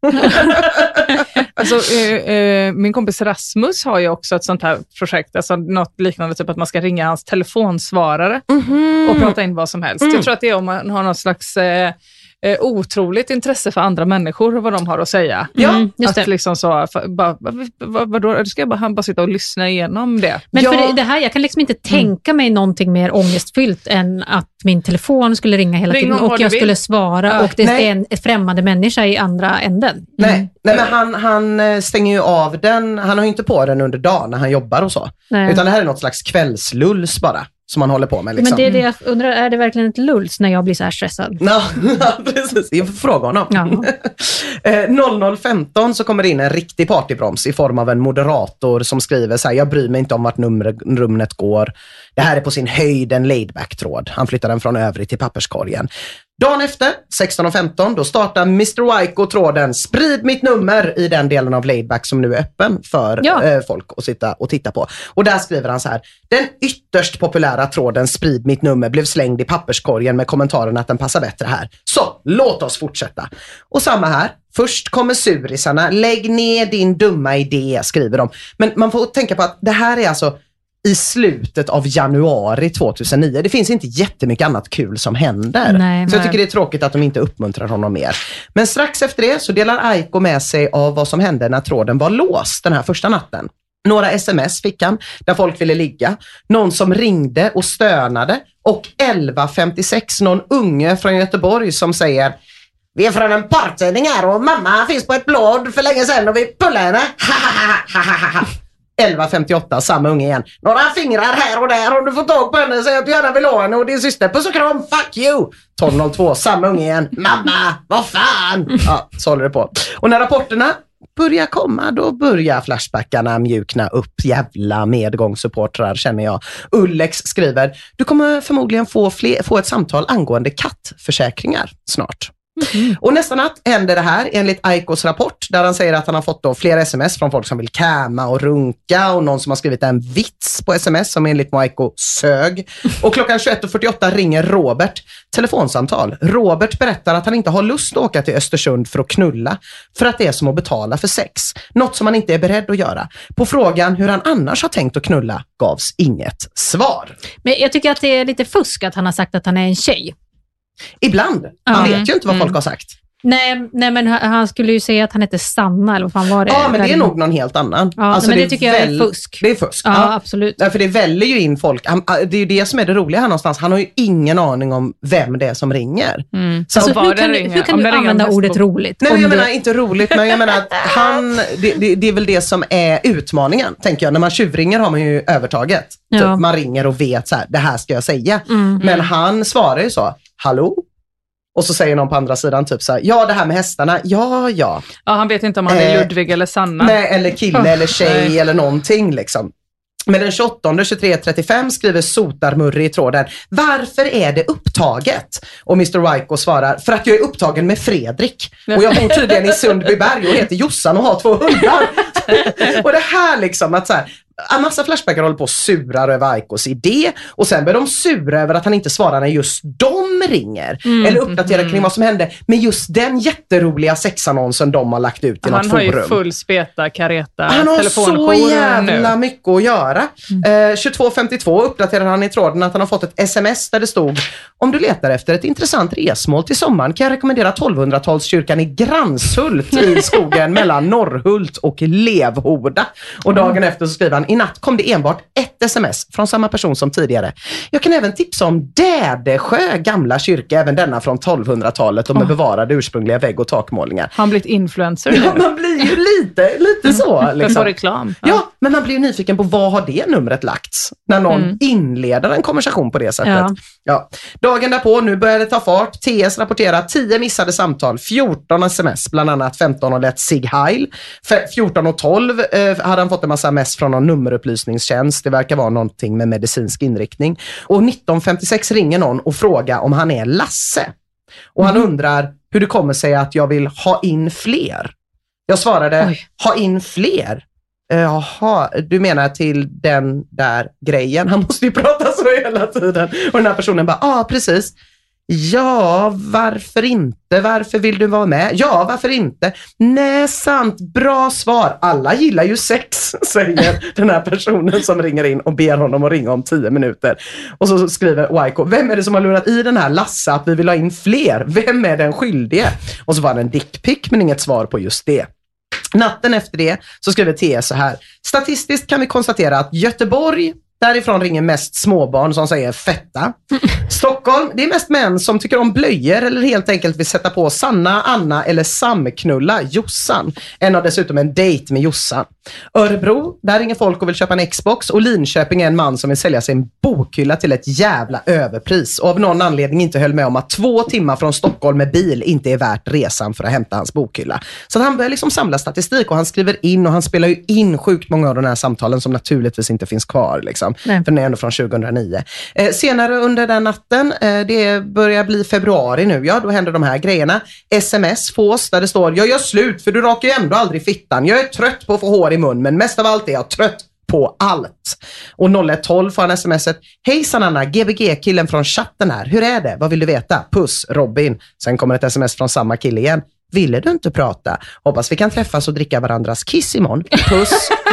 Alltså, eh, eh, min kompis Rasmus har ju också ett sånt här projekt, alltså något liknande, typ att man ska ringa hans telefonsvarare mm-hmm. och prata in vad som helst. Mm. Jag tror att det är om man har något slags eh, eh, otroligt intresse för andra människor och vad de har att säga. Ja, mm, just att det. liksom så, för, bara, vad, vad, vadå, ska jag bara, han bara sitta och lyssna igenom det? Men ja. för det, det här, jag kan liksom inte tänka mm. mig någonting mer ångestfyllt än att min telefon skulle ringa hela Ring tiden och jag skulle svara ja. och det är en främmande människa i andra änden. Mm. Nej, Nej men han, han stänger ju av den, han har ju inte på den under dagen när han jobbar och så. Nej. Utan det här är något slags kvällslulls bara. Som man håller på med. Liksom. Men det är det jag undrar, är det verkligen ett lulls när jag blir så här stressad? Ja, precis. Jag får fråga honom. Ja. noll noll femton så kommer det in en riktig partybroms i form av en moderator som skriver så här, jag bryr mig inte om vart numret, rummet går. Det här är på sin höjd en laidback-tråd. Han flyttar den från övrig till papperskorgen. Dagen efter, sexton femton, då startar mister Oiko tråden sprid mitt nummer i den delen av laidback som nu är öppen för ja. eh, folk att sitta och titta på. Och där skriver han så här, den ytterst populära tråden sprid mitt nummer blev slängd i papperskorgen med kommentaren att den passar bättre här. Så, låt oss fortsätta. Och samma här. Först kommer surisarna, lägg ner din dumma idé, skriver de. Men man får tänka på att det här är alltså i slutet av januari tjugohundranio. Det finns inte jättemycket annat kul som händer. Nej, så jag tycker det är tråkigt att de inte uppmuntrar honom mer. Men strax efter det så delar Aiko med sig av vad som hände när tråden var låst den här första natten. Några sms fick han där folk ville ligga. Någon som ringde och stönade. Och elva femtiosex någon unge från Göteborg som säger vi är från en partydning här och mamma finns på ett blad för länge sedan och vi pullar henne. elva femtioåtta, samma unge igen. Några fingrar här och där om du får tag på henne, säger att du gärna vill ha henne och din syster. Puss och kram, fuck you. tolv noll två, samma unge igen. Mamma, vad fan? Ja, så håller det på. Och när rapporterna börjar komma, då börjar flashbackarna mjukna upp. Jävla medgångssupportrar känner jag. Ullex skriver, du kommer förmodligen få, fler, få ett samtal angående kattförsäkringar snart. Mm. Och nästa natt händer det här enligt Aikos rapport där han säger att han har fått då flera sms från folk som vill käma och runka och någon som har skrivit en vits på sms som enligt Aiko sög. Och klockan tjugoett fyrtioåtta ringer Robert, telefonsamtal. Robert berättar att han inte har lust att åka till Östersund för att knulla för att det är som att betala för sex. Något som han inte är beredd att göra. På frågan hur han annars har tänkt att knulla gavs inget svar. Men jag tycker att det är lite fusk att han har sagt att han är en tjej. Ibland. Man mm. vet ju inte vad folk mm. har sagt. Nej, nej, men han skulle ju säga att han heter Sanna, eller vad fan var det? Ja, men det är nog någon helt annan. Ja, alltså, men det, det tycker väl, jag är fusk. Det är fusk. Ja, ja. absolut. Därför det väljer ju in folk. Han, det är ju det som är det roliga här någonstans. Han har ju ingen aning om vem det är som ringer. Mm. Så alltså, hur, kan du, hur kan du använda ordet roligt? Nej, men jag du... menar inte roligt, men jag menar att han, det, det, det är väl det som är utmaningen, tänker jag. När man tjuvringer har man ju övertaget. Ja. Typ, man ringer och vet så här, det här ska jag säga. Mm. Men han svarar ju så, hallå? Och så säger någon på andra sidan typ så här, ja det här med hästarna, ja ja. Ja, han vet inte om han är eh, Ludvig eller Sanna. Nej, eller kille oh, eller tjej nej. Eller någonting liksom. Men den tjugoåttonde tjugotre trettiofem skriver Sotarmurri i tråden, varför är det upptaget? Och mister Oiko svarar, för att jag är upptagen med Fredrik. Och jag bor tydligen i Sundbyberg och heter Jossan och har två hundar. Och det här liksom att så här, en massa flashbackar håller på och surar över Aikos idé och sen börjar de sura över att han inte svarar när just de ringer mm, eller uppdaterar mm. kring vad som hände med just den jätteroliga sexannonsen de har lagt ut i Han något forum. Han har ju full speta, kareta, Han har så jävla nu. mycket att göra. Mm. Eh, tjugotvå femtiotvå uppdaterade han i tråden att han har fått ett sms där det stod: om du letar efter ett intressant resmål till sommaren kan jag rekommendera tolvhundratalskyrkan i Granshult i skogen mellan Norrhult och Levhoda. Och dagen mm. efter så skriver han: i natt kom det enbart ett sms från samma person som tidigare. Jag kan även tipsa om Dädesjö gamla kyrka, även denna från tolvhundratalet och med oh. bevarade ursprungliga vägg- och takmålningar. Han blivit influencer nu. Ja, man blir ju lite, lite så. Liksom. För reklam. Ja. ja, men man blir ju nyfiken på vad har det numret lagts när någon mm. inleder en konversation på det sättet. Ja. Ja. Dagen därpå, nu börjar det ta fart. T S rapporterar tio missade samtal, fjorton sms, bland annat femton och ett Sig Heil. fjorton och tolv eh, hade han fått en massa mess från någon nummerupplysningstjänst. Det verkar vara någonting med medicinsk inriktning. Och nitton femtiosex ringer någon och frågar om han är Lasse. Och han mm. undrar hur det kommer sig att jag vill ha in fler. Jag svarade, Oj. ha in fler? Jaha, du menar till den där grejen? Han måste ju prata så hela tiden. Och den här personen bara, ja ah, precis. Ja, varför inte? Varför vill du vara med? Ja, varför inte? Nej, sant. Bra svar. Alla gillar ju sex, säger den här personen som ringer in och ber honom att ringa om tio minuter. Och så skriver Waiko, vem är det som har lurat i den här Lasse att vi vill ha in fler? Vem är den skyldige? Och så var det en dickpick, men inget svar på just det. Natten efter det så skriver T S så här: statistiskt kan vi konstatera att Göteborg, därifrån ringer mest småbarn som säger fetta. Stockholm, det är mest män som tycker om blöjor eller helt enkelt vill sätta på Sanna, Anna eller samknulla Jossan. En har dessutom en dejt med Jossan. Örebro, där ringer folk och vill köpa en Xbox. Och Linköping är en man som vill sälja sin bokhylla till ett jävla överpris. Och av någon anledning inte höll med om att två timmar från Stockholm med bil inte är värt resan för att hämta hans bokhylla. Så han börjar liksom samla statistik och han skriver in och han spelar ju in sjukt många av de här samtalen som naturligtvis inte finns kvar liksom. Nej. För den är ändå från tjugohundranio. Eh, senare under den natten, eh, det börjar bli februari nu, ja, då händer de här grejerna. Sms fås där det står: jag gör slut för du rakar ju ändå aldrig fittan. Jag är trött på att få hår i mun, men mest av allt är jag trött på allt. Och noll ett tolv får han smset: hejsan Anna, G B G-killen från chatten här. Hur är det? Vad vill du veta? Puss, Robin. Sen kommer ett sms från samma kille igen. Ville du inte prata? Hoppas vi kan träffas och dricka varandras kiss imorgon. Puss.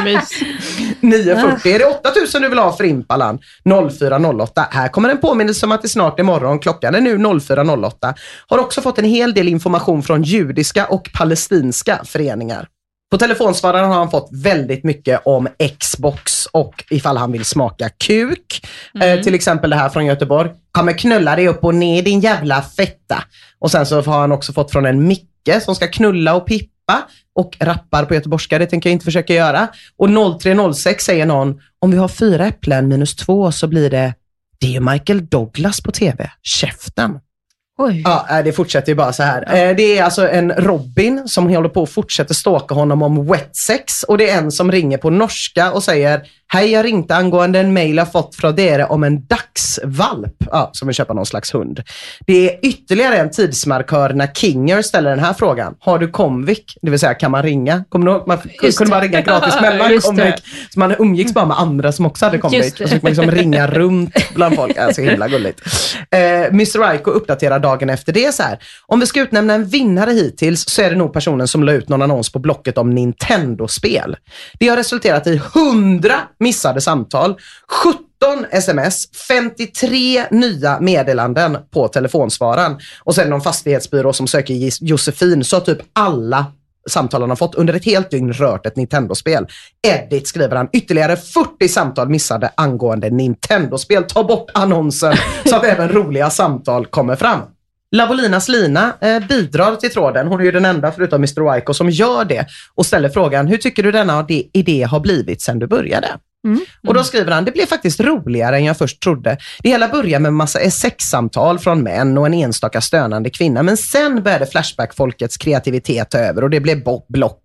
nio fyrtio. Är det åtta tusen du vill ha för Impalan? noll fyra noll åtta. Här kommer en påminnelse om att det snart är morgon. Klockan är nu noll fyra noll åtta. Har också fått en hel del information från judiska och palestinska föreningar. På telefonsvararen har han fått väldigt mycket om Xbox och ifall han vill smaka kuk. Mm. Eh, till exempel det här från Göteborg. Kommer knulla dig upp och ner din jävla fetta. Och sen så har han också fått från en Micke som ska knulla och pippa och rappar på göteborgska. Det tänker jag inte försöka göra. Och noll tre noll sex säger någon: om vi har fyra äpplen minus två så blir det det är ju Michael Douglas på tv. Käften. Oj. Ja, det fortsätter ju bara så här. Ja. Det är alltså en Robin som håller på att fortsätta stalka honom om wet sex. Och det är en som ringer på norska och säger: hej, jag ringde angående en mail jag fått från er om en dagsvalp. Ja, som vill köpa någon slags hund. Det är ytterligare en tidsmarkör när Kinger ställer den här frågan: har du Comvik? Det vill säga, kan man ringa? Kommer du ihåg? Man Just kunde bara ringa gratis mellan Comvik. Så man umgicks bara med andra som också hade Comvik. Och så fick man liksom ringa runt bland folk. Alltså himla gulligt. Eh, mister Raiko uppdaterar dagen efter det så här: om vi ska utnämna en vinnare hittills så är det nog personen som la ut någon annons på Blocket om Nintendo-spel. Det har resulterat i hundra missade samtal, sjutton sms, femtiotre nya meddelanden på telefonsvararen. Och sen någon fastighetsbyrå som söker Josefin, så typ alla samtalen har fått under ett helt dygn rört ett Nintendo-spel. Edit, skriver han, ytterligare fyrtio samtal missade angående Nintendo-spel. Ta bort annonsen så att även roliga samtal kommer fram. Lavolinas Lina eh, bidrar till tråden. Hon är ju den enda förutom mister Waiko som gör det och ställer frågan: hur tycker du denna idé har blivit sedan du började? Mm. Mm. Och då skriver han: det blev faktiskt roligare än jag först trodde. Det hela började med massa sexsamtal från män och en enstaka stönande kvinna. Men sen började Flashback-folkets kreativitet ta över och det blev block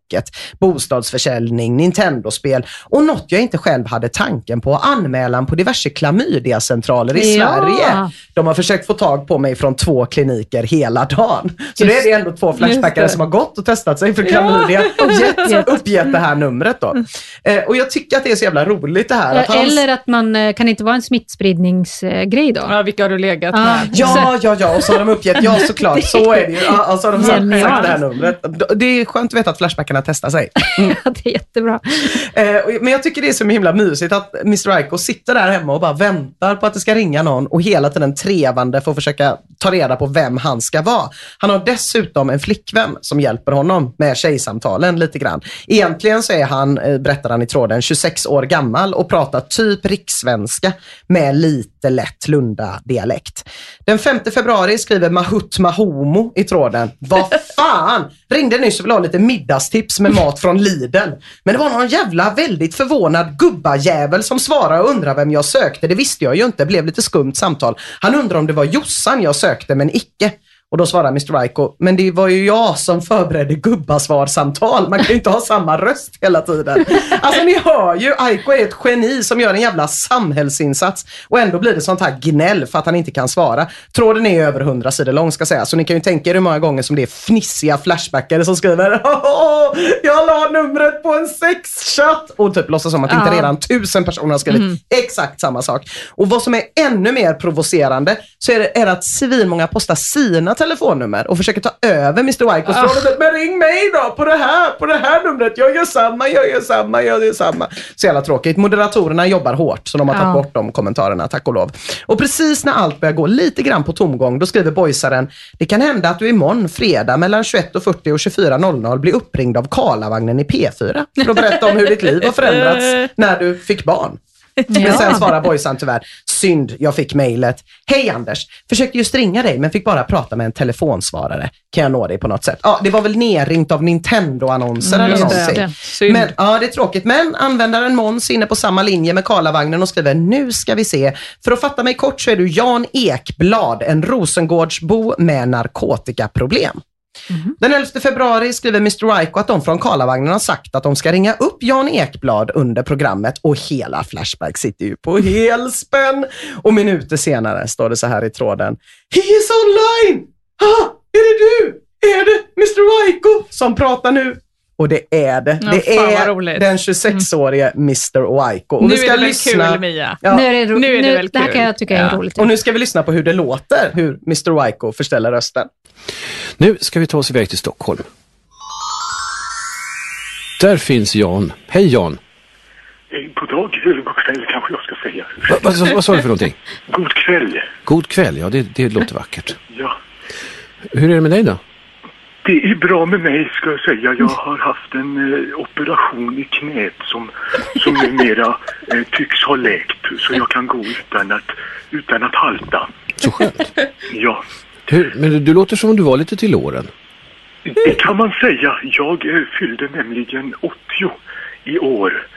Blocket, bostadsförsäljning, Nintendo-spel och något jag inte själv hade tanken på, anmälan på diverse klamydia-centraler i Ja. Sverige. De har försökt få tag på mig från två kliniker hela dagen. Så Just, det är ändå två flashbackare som har gått och testat sig för klamydia och gett, uppgett det här numret då. Eh, och jag tycker att det är så jävla roligt det här. Att hans... Eller att man eh, kan inte vara en smittspridningsgrej då. Ja, vilka har du legat Ja. med? Ja, ja, ja. Och så har de uppgett, ja såklart, så är det ju. Ja, och så har de sagt, sagt det här numret. Det är skönt att veta att flashbackarna testar sig. Mm. Ja, det är jättebra. Eh, och- men jag tycker det är så himla mysigt att mister Aiko sitter där hemma och bara väntar på att det ska ringa någon och hela tiden trevande för att försöka ta reda på vem han ska vara. Han har dessutom en flickvän som hjälper honom med tjejsamtalen lite grann. Egentligen så är han, eh, berättar han i tråden, tjugosex år gammal och pratar typ rikssvenska med lite lätt Lunda-dialekt. Den femte februari skriver Mahut Mahomo i tråden: vad fan, ringde nyss och ville ha lite middagstips med mat från Lidl. Men det var någon jävla väldigt förvånad gubbajävel som svarade och undrade vem jag sökte. Det visste jag ju inte, blev lite skumt samtal. Han undrade om det var Jossan jag sökte, men icke. Och då svarade mister Aiko: men det var ju jag som förberedde gubbasvarsamtal. Man kan ju inte ha samma röst hela tiden. Alltså ni hör ju, Aiko är ett geni som gör en jävla samhällsinsats. Och ändå blir det sånt här gnäll för att han inte kan svara. Tråden är över hundra sidor lång ska säga. Så ni kan ju tänka er hur många gånger som det är fnissiga flashbackare som skriver: åh, jag la numret på en sexchatt. Och typ låtsas som att Ja. inte redan tusen personer har skrivit Mm. exakt samma sak. Och vad som är ännu mer provocerande så är det är att svinmånga postar sina telefonnummer och försöker ta över mister Aikos roll. Ah. Men ring mig då på det här, på det här numret. Jag gör samma, jag gör samma, jag gör samma. Så jävla tråkigt. Moderatorerna jobbar hårt så de har tagit Ja. bort de kommentarerna, tack och lov. Och precis när allt börjar gå lite grann på tomgång, då skriver boysaren: det kan hända att du imorgon fredag mellan tjugoett och fyrtio och tjugofyra noll noll blir uppringd av Karlavagnen i P fyra för att berätta om hur ditt liv har förändrats när du fick barn. Men sen svarar boysan tyvärr: synd, jag fick mejlet. Hej Anders, försökte just ringa dig men fick bara prata med en telefonsvarare. Kan jag nå dig på något sätt? Ja, det var väl nerringt av Nintendo-annonser eller just det. någonting. Synd. Men, ja, det är tråkigt. Men användaren Måns inne på samma linje med Karlavagnen och skriver: nu ska vi se. För att fatta mig kort så är du Jan Ekblad, en Rosengårdsbo med narkotikaproblem. Den elfte februari skriver mister Aiko att de från Karlavagnen har sagt att de ska ringa upp Jan Ekblad under programmet och hela Flashback sitter ju på helspänn. Och minuter senare står det så här i tråden: he is online! Ha, är det du? Är det mister Aiko som pratar nu? Och det är det. Ja, det fan vad är roligt. den tjugosexårige mister Aiko. Och Nu vi ska är det väl lyssna... kul, Mia? Ja. Nu är det, ro- Nu är det väl det här kul. kan jag tycka är Ja. roligt. Och nu ska vi lyssna på hur det låter, hur mister Aiko förställer rösten. Nu ska vi ta oss iväg till Stockholm. Där finns Jan. Hej Jan. God dag, eller god kväll kanske jag ska säga. Va, va, vad sa du för någonting? God kväll. God kväll, ja det, det låter vackert. Ja, Hur är det med dig då? det är bra med mig ska jag säga. Jag har haft en eh, operation i knät som, som numera eh, tycks ha läkt. Så jag kan gå utan att, utan att halta. Så skönt. Ja, Hur, men du, du låter som om du var lite till åren. det kan man säga. Jag eh, fyllde nämligen åttio i år.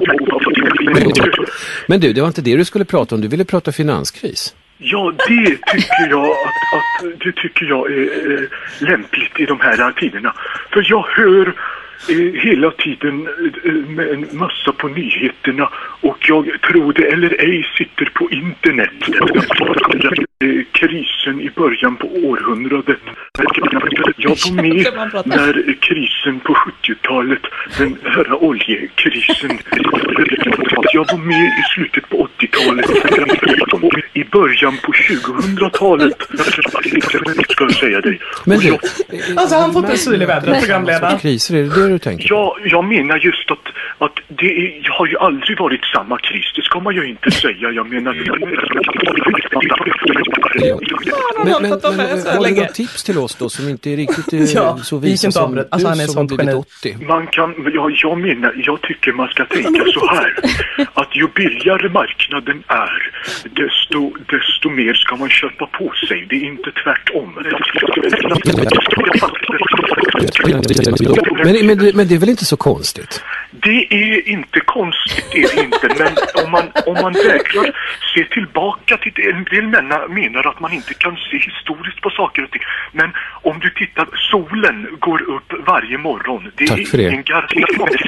Men du, det var inte det du skulle prata om. Du ville prata finanskris. Ja, det tycker jag att, att det tycker jag är eh, lämpligt i de här tiderna. För jag hör eh, hela tiden eh, med en massa på nyheterna och jag tror det eller ej sitter på internet. Eh, krisen i början på århundradet. Jag var med när krisen på sjuttiotalet, den här oljekrisen. Jag var med i slutet på åttiotalet. I början på tjugohundratalet ska jag säga dig. Men du, Alltså han får precis i vädret, programledaren. kriser, är det det du tänker på? Ja, jag menar just att, att det är, har ju aldrig varit samma kris. Det ska man ju inte säga. Jag menar... Men, men, pratat om men, det så har du länge. några tips till oss då som inte är riktigt eh, Ja, så vi gick visa inte som avbrott. du Alltså, han är som sånt har blivit geni. åttio? Man kan, jag, jag menar, jag tycker man ska tänka så här. Att ju billigare marknaden är, desto, desto mer ska man köpa på sig. Det är inte tvärtom. Men, men, det- men det är väl inte så konstigt? Det är inte konstigt, det är det inte, men om man, om man vägrar se tillbaka till det, en del menar, menar att man inte kan se historiskt på saker och ting, men om du tittar, solen går upp varje morgon. Det Tack för det. är en garanti.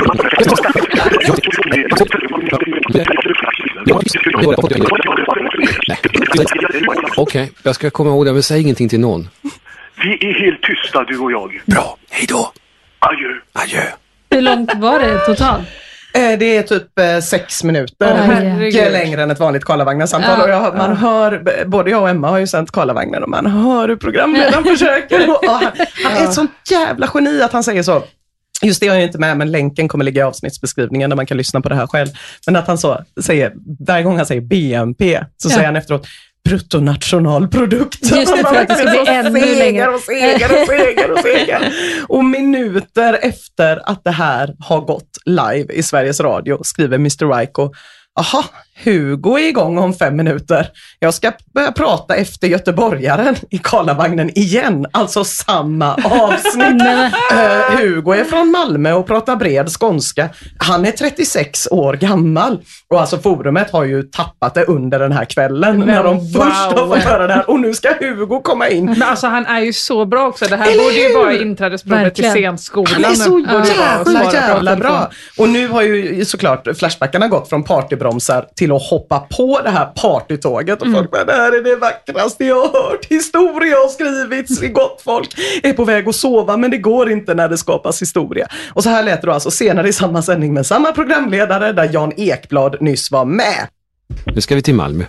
Okej, okay, jag ska komma ihåg det, men säg ingenting till någon. Vi är helt tysta, du och jag. Bra, hej då. Adjö. Adjö. Hur långt var det totalt? Eh, det är typ eh, sex minuter. Oh, mycket längre än ett vanligt Karlavagnen-samtal. Ja, och jag, man ja. hör, både jag och Emma har ju sänt Karlavagnen och man hör hur programledaren försöker. Och, och han, han är ett sånt jävla geni att han säger så. Just det, jag är inte med, men länken kommer ligga i avsnittsbeskrivningen där man kan lyssna på det här själv. Men att han så säger, varje gång han säger B N P så ja. säger han efteråt bruttonationalprodukt. Just det, för att det ska bli ännu längre. Och segar och segar och segar. Och minuter efter att det här har gått live i Sveriges Radio skriver mister Raiko: aha, Hugo är igång om fem minuter. Jag ska börja prata efter göteborgaren i Karlavagnen igen. Alltså samma avsnitt. uh, Hugo är från Malmö och pratar bred skånska. Han är trettiosex år gammal. Och alltså forumet har ju tappat det under den här kvällen. Men när de wow. först har fått höra det här. Och nu ska Hugo komma in. Men alltså han är ju så bra också. Det här Eller borde ju vara inträdesprovet till scenskolan. Han är så jävla, jävla bra. Och nu har ju såklart flashbackarna gått från partybromsar till att hoppa på det här partytåget och mm. folk bara, det här är det vackraste jag har hört. Historia har skrivits i gott folk. Är på väg att sova, men det går inte när det skapas historia. Och så här lät det alltså senare i samma sändning med samma programledare där Jan Ekblad nyss var med. Nu ska vi till Malmö.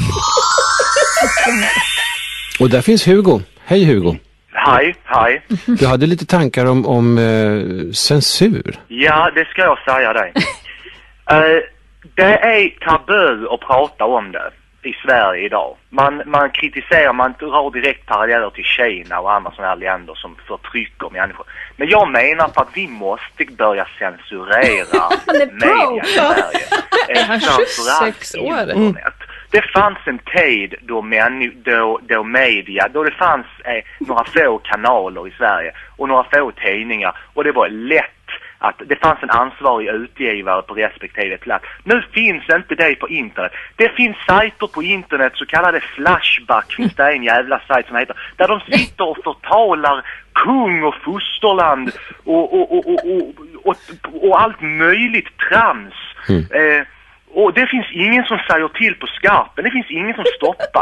Och där finns Hugo. Hej Hugo. Hej, hej. Du hade lite tankar om, om eh, censur. Ja, det ska jag säga dig. uh, Det är tabu att prata om det i Sverige idag. Man, man kritiserar, man drar direkt paralleller till Kina och andra sådana här länder som förtrycker människor. Men jag menar på att vi måste börja censurera media i Sverige. tjugosex år. Mm. Det fanns en tid då, män, då, då media, då det fanns eh, några få kanaler i Sverige och några få tidningar, och det var lätt att det fanns en ansvarig utgivare på respektive plats. Nu finns inte det på internet. Det finns sajter på internet, så kallade Flashback, finns det en jävla sajt som heter, där de sitter och förtalar kung och fosterland och, och, och, och, och, och, och allt möjligt trams. Mm. Eh, och det finns ingen som säger till på skarpen. Det finns ingen som stoppar.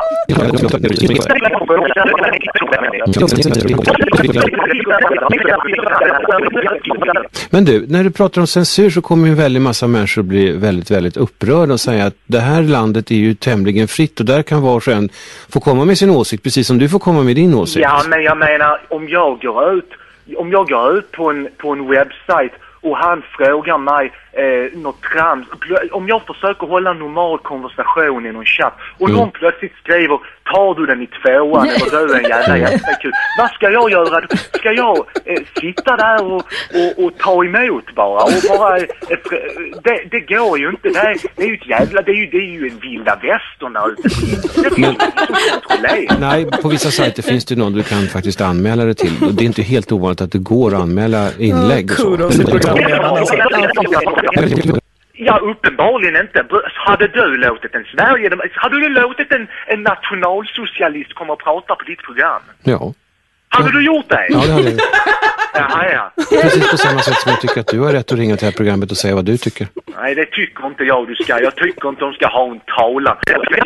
Men du, när du pratar om censur så kommer ju en väldigt massa människor bli väldigt, väldigt upprörda och säga att det här landet är ju tämligen fritt och där kan var och en få komma med sin åsikt, precis som du får komma med din åsikt. Ja, men jag menar, om jag går ut, om jag går ut på en, på en webbsajt och han frågar mig eh, något trams. Om jag försöker hålla en normal konversation i någon chatt och mm. någon plötsligt skriver, tar du den i tvåan eller du är en jävla jättekul. Vad ska jag göra? Ska jag eh, sitta där och, och, och ta emot bara? Och bara eh, det, det går ju inte. Det är, det är ju ett jävla, det är ju, det är ju en vilda västern ute. Det finns inte som kontrollerar. Nej, på vissa sajter finns det någon du kan faktiskt anmäla det till. Och det är inte helt ovanligt att det går att anmäla inlägg och så. Ja, uppenbarligen inte. Hade du låtit en Sverige, hade du låtit en, en nationalsocialist komma och prata på ditt program? Ja. Hade du gjort det? Ja, det hade jag. Jaha, ja. Precis på samma sätt som jag tycker att du har rätt att ringa till det här programmet och säga vad du tycker. Nej, det tycker inte jag du ska. Jag tycker inte de ska ha en talan.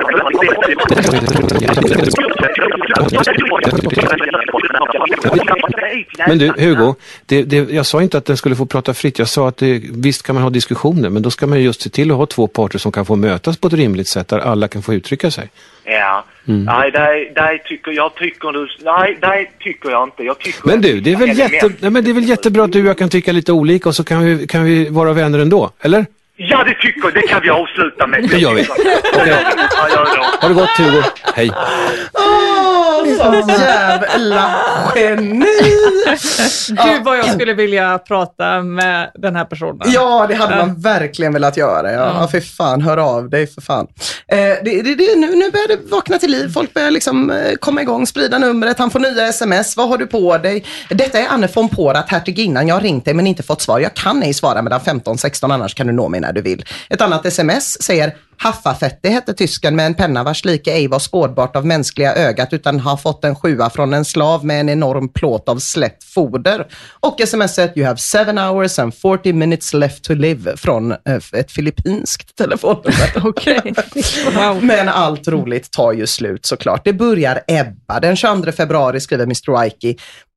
Men du, Hugo, det, det, jag sa inte att den skulle få prata fritt. Jag sa att det, visst kan man ha diskussioner, men då ska man just se till att ha två parter som kan få mötas på ett rimligt sätt där alla kan få uttrycka sig. Ja, mm. nej, det, det tycker jag tycker du, nej, det tycker jag inte. Jag tycker men du, det är väl jätte, nej, men det är väl jättebra att du och jag kan tycka lite olika och så kan vi, kan vi vara vänner ändå, eller? Ja, det tycker det kan vi avsluta med. Det gör vi. Okay. Ja, ja, ja. Ha det gott, Hugo. Hej. Åh, så jävla geni! Gud vad jag skulle vilja prata med den här personen. Ja, det hade man verkligen velat göra. Ja, ja för fan, hör av dig för fan. Eh, det, det, det, nu, nu börjar det vakna till liv. Folk börjar liksom eh, komma igång, sprida numret. Han får nya sms. Vad har du på dig? Detta är Anne von Porat, hertiginnan. Jag har ringt dig men inte fått svar. Jag kan ej svara mellan femton sexton, annars kan du nå mig när du vill. Ett annat sms säger: Haffafetti hette tysken med en penna vars like ej var skådbart av mänskliga ögat utan har fått en sjua från en slav med en enorm plåt av slätt foder. Och smset: You have seven hours and forty minutes left to live från ett filippinskt telefonnummer. Okej. Wow. Men allt roligt tar ju slut såklart. Det börjar ebba. Den tjugoandra februari skriver mister Ike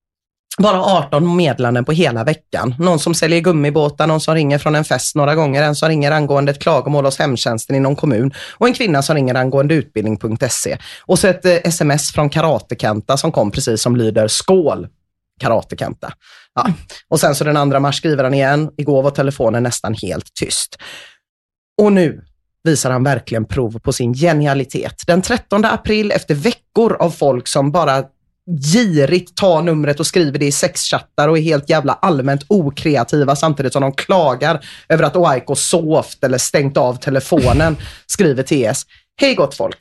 bara arton meddelanden på hela veckan. Någon som säljer gummibåtar, någon som ringer från en fest några gånger, en som ringer angående ett klagomål hos hemtjänsten i någon kommun och en kvinna som ringer angående utbildning punkt se. Och så ett eh, sms från Karatekanta som kom precis som lyder: skål, Karatekanta. Ja. Och sen så den andra mars skriver han igen: igår var telefonen nästan helt tyst. Och nu visar han verkligen prov på sin genialitet. Den trettonde april, efter veckor av folk som bara girigt tar numret och skriver det i sexchattar och är helt jävla allmänt okreativa samtidigt som de klagar över att Oiko sovt eller stängt av telefonen, skriver T S: hej gott folk.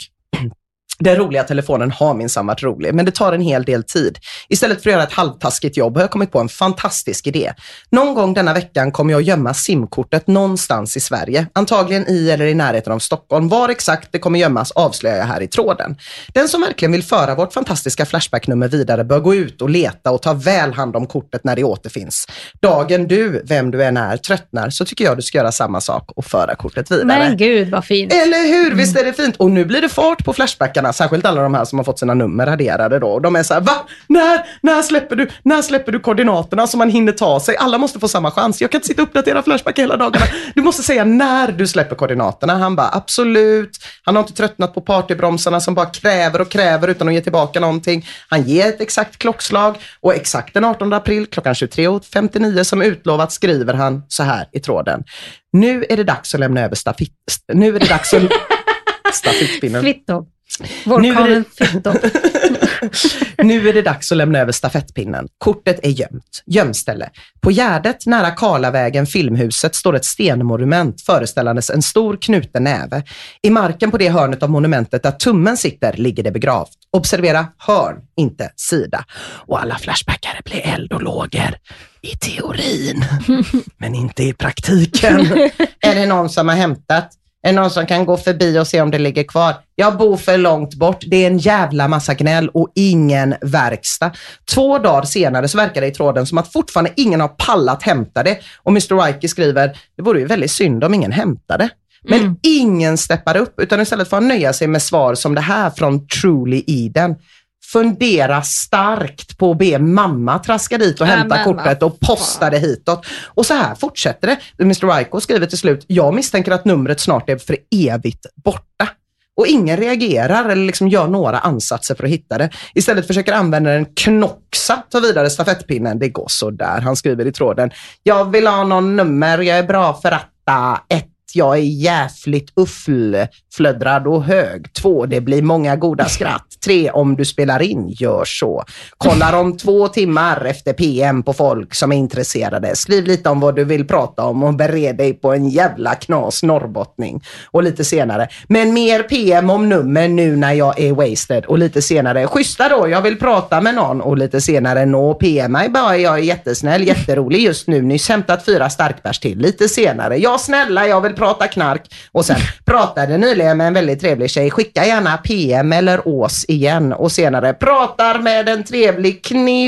Den roliga telefonen har minsann varit rolig, men det tar en hel del tid. Istället för att göra ett halvtaskigt jobb har jag kommit på en fantastisk idé. Någon gång denna veckan kommer jag gömma simkortet någonstans i Sverige. Antagligen i eller i närheten av Stockholm. Var exakt det kommer gömmas avslöjar jag här i tråden. Den som verkligen vill föra vårt fantastiska Flashback-nummer vidare bör gå ut och leta och ta väl hand om kortet när det återfinns. Dagen du, vem du än är, tröttnar så tycker jag du ska göra samma sak och föra kortet vidare. Men gud vad fint. Eller hur? Mm. Visst är det fint? Och nu blir det fart på Flashbackarna. Särskilt alla de här som har fått sina nummer raderade då. De är så här: va? När, när, släpper du, när släpper du koordinaterna så man hinner ta sig? Alla måste få samma chans. Jag kan inte sitta och uppdatera Flashback hela dagarna. Du måste säga när du släpper koordinaterna. Han bara, absolut. Han har inte tröttnat på partybromsarna som bara kräver och kräver utan att ge tillbaka någonting. Han ger ett exakt klockslag och exakt den artonde april klockan tjugotre femtionio som utlovat skriver han så här i tråden: nu är det dags att lämna över stafett. Nu är det dags att stafettpinnen. Flitto. Nu är, det... nu är det dags att lämna över stafettpinnen. Kortet är gömt. Gömställe. På Gärdet nära Karlavägen Filmhuset står ett stenmonument föreställandes en stor knuten näve. I marken på det hörnet av monumentet där tummen sitter ligger det begravt. Observera hörn, inte sida. Och alla flashbackare blir eld och lågor. I teorin. Men inte i praktiken. Är det någon som har hämtat? Är någon som kan gå förbi och se om det ligger kvar? Jag bor för långt bort. Det är en jävla massa gnäll och ingen verkstad. Två dagar senare så verkar det i tråden som att fortfarande ingen har pallat hämta det. Och mister Ike skriver: det vore ju väldigt synd om ingen hämtade. Men mm. ingen steppar upp utan istället får han nöja sig med svar som det här från Truly Eden. Fundera starkt på att be mamma traska dit och ja, hämta kortet och posta det hitåt. Och så här fortsätter det. mister Ike skriver till slut: jag misstänker att numret snart är för evigt borta. Och ingen reagerar eller liksom gör några ansatser för att hitta det. Istället försöker användaren knoxa ta vidare stafettpinnen. Det går så där. Han skriver i tråden: jag vill ha någon nummer, jag är bra för ratta. Ett, jag är jävligt ufflflödrad och hög. Två, det blir många goda skratt. Tre, om du spelar in, gör så. Kollar om två timmar efter P M på folk som är intresserade. Skriv lite om vad du vill prata om och bered dig på en jävla knas norrbottning. Och lite senare: men mer P M om nummer nu när jag är wasted. Och lite senare: schyssta då, jag vill prata med någon. Och lite senare: nå P M mig bara, jag är jättesnäll, jätterolig just nu. Nyss hämtat fyra starkbärs till. Lite senare: ja snälla, jag vill prata knark. Och sen: pratade nyligen med en väldigt trevlig tjej, skicka gärna P M eller ås igen. Och senare: pratar med en trevlig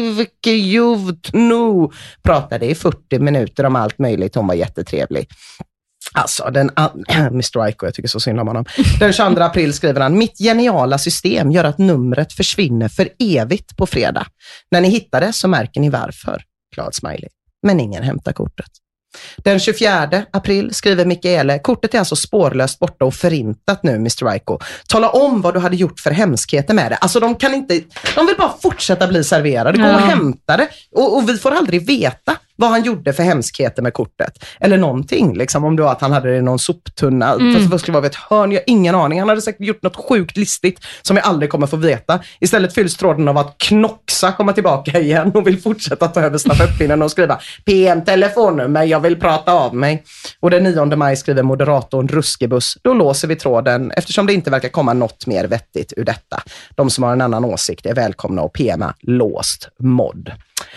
knivkjuvt nu. Pratade i fyrtio minuter om allt möjligt, hon var jättetrevlig. Alltså, den mister Ike, jag tycker så synd om honom. Den tjugoandra april skriver han: mitt geniala system gör att numret försvinner för evigt på fredag. När ni hittar det så märker ni varför. Glad smiley. Men ingen hämtar kortet. Den tjugofjärde april skriver Mikaele: kortet är alltså spårlöst borta och förintat nu, mister Iko. Tala om vad du hade gjort för hemskheter med det. Alltså de kan inte, de vill bara fortsätta bli serverade. Gå ja. och hämta det. Och, och vi får aldrig veta. vad han gjorde för hemskheter med kortet. Eller någonting, liksom, om det var att han hade det i någon soptunna. Mm. Fast det skulle vara vid ett hörn, jag har ingen aning. Han hade säkert gjort något sjukt listigt som jag aldrig kommer få veta. Istället fylls tråden av att Knoxa kommer tillbaka igen och vill fortsätta ta över stafettpinnen och skriva P M-telefonnummer, jag vill prata av mig. Och den nionde maj skriver moderatorn Ruskebuss. Då låser vi tråden eftersom det inte verkar komma något mer vettigt ur detta. De som har en annan åsikt är välkomna och P M-a låst mod.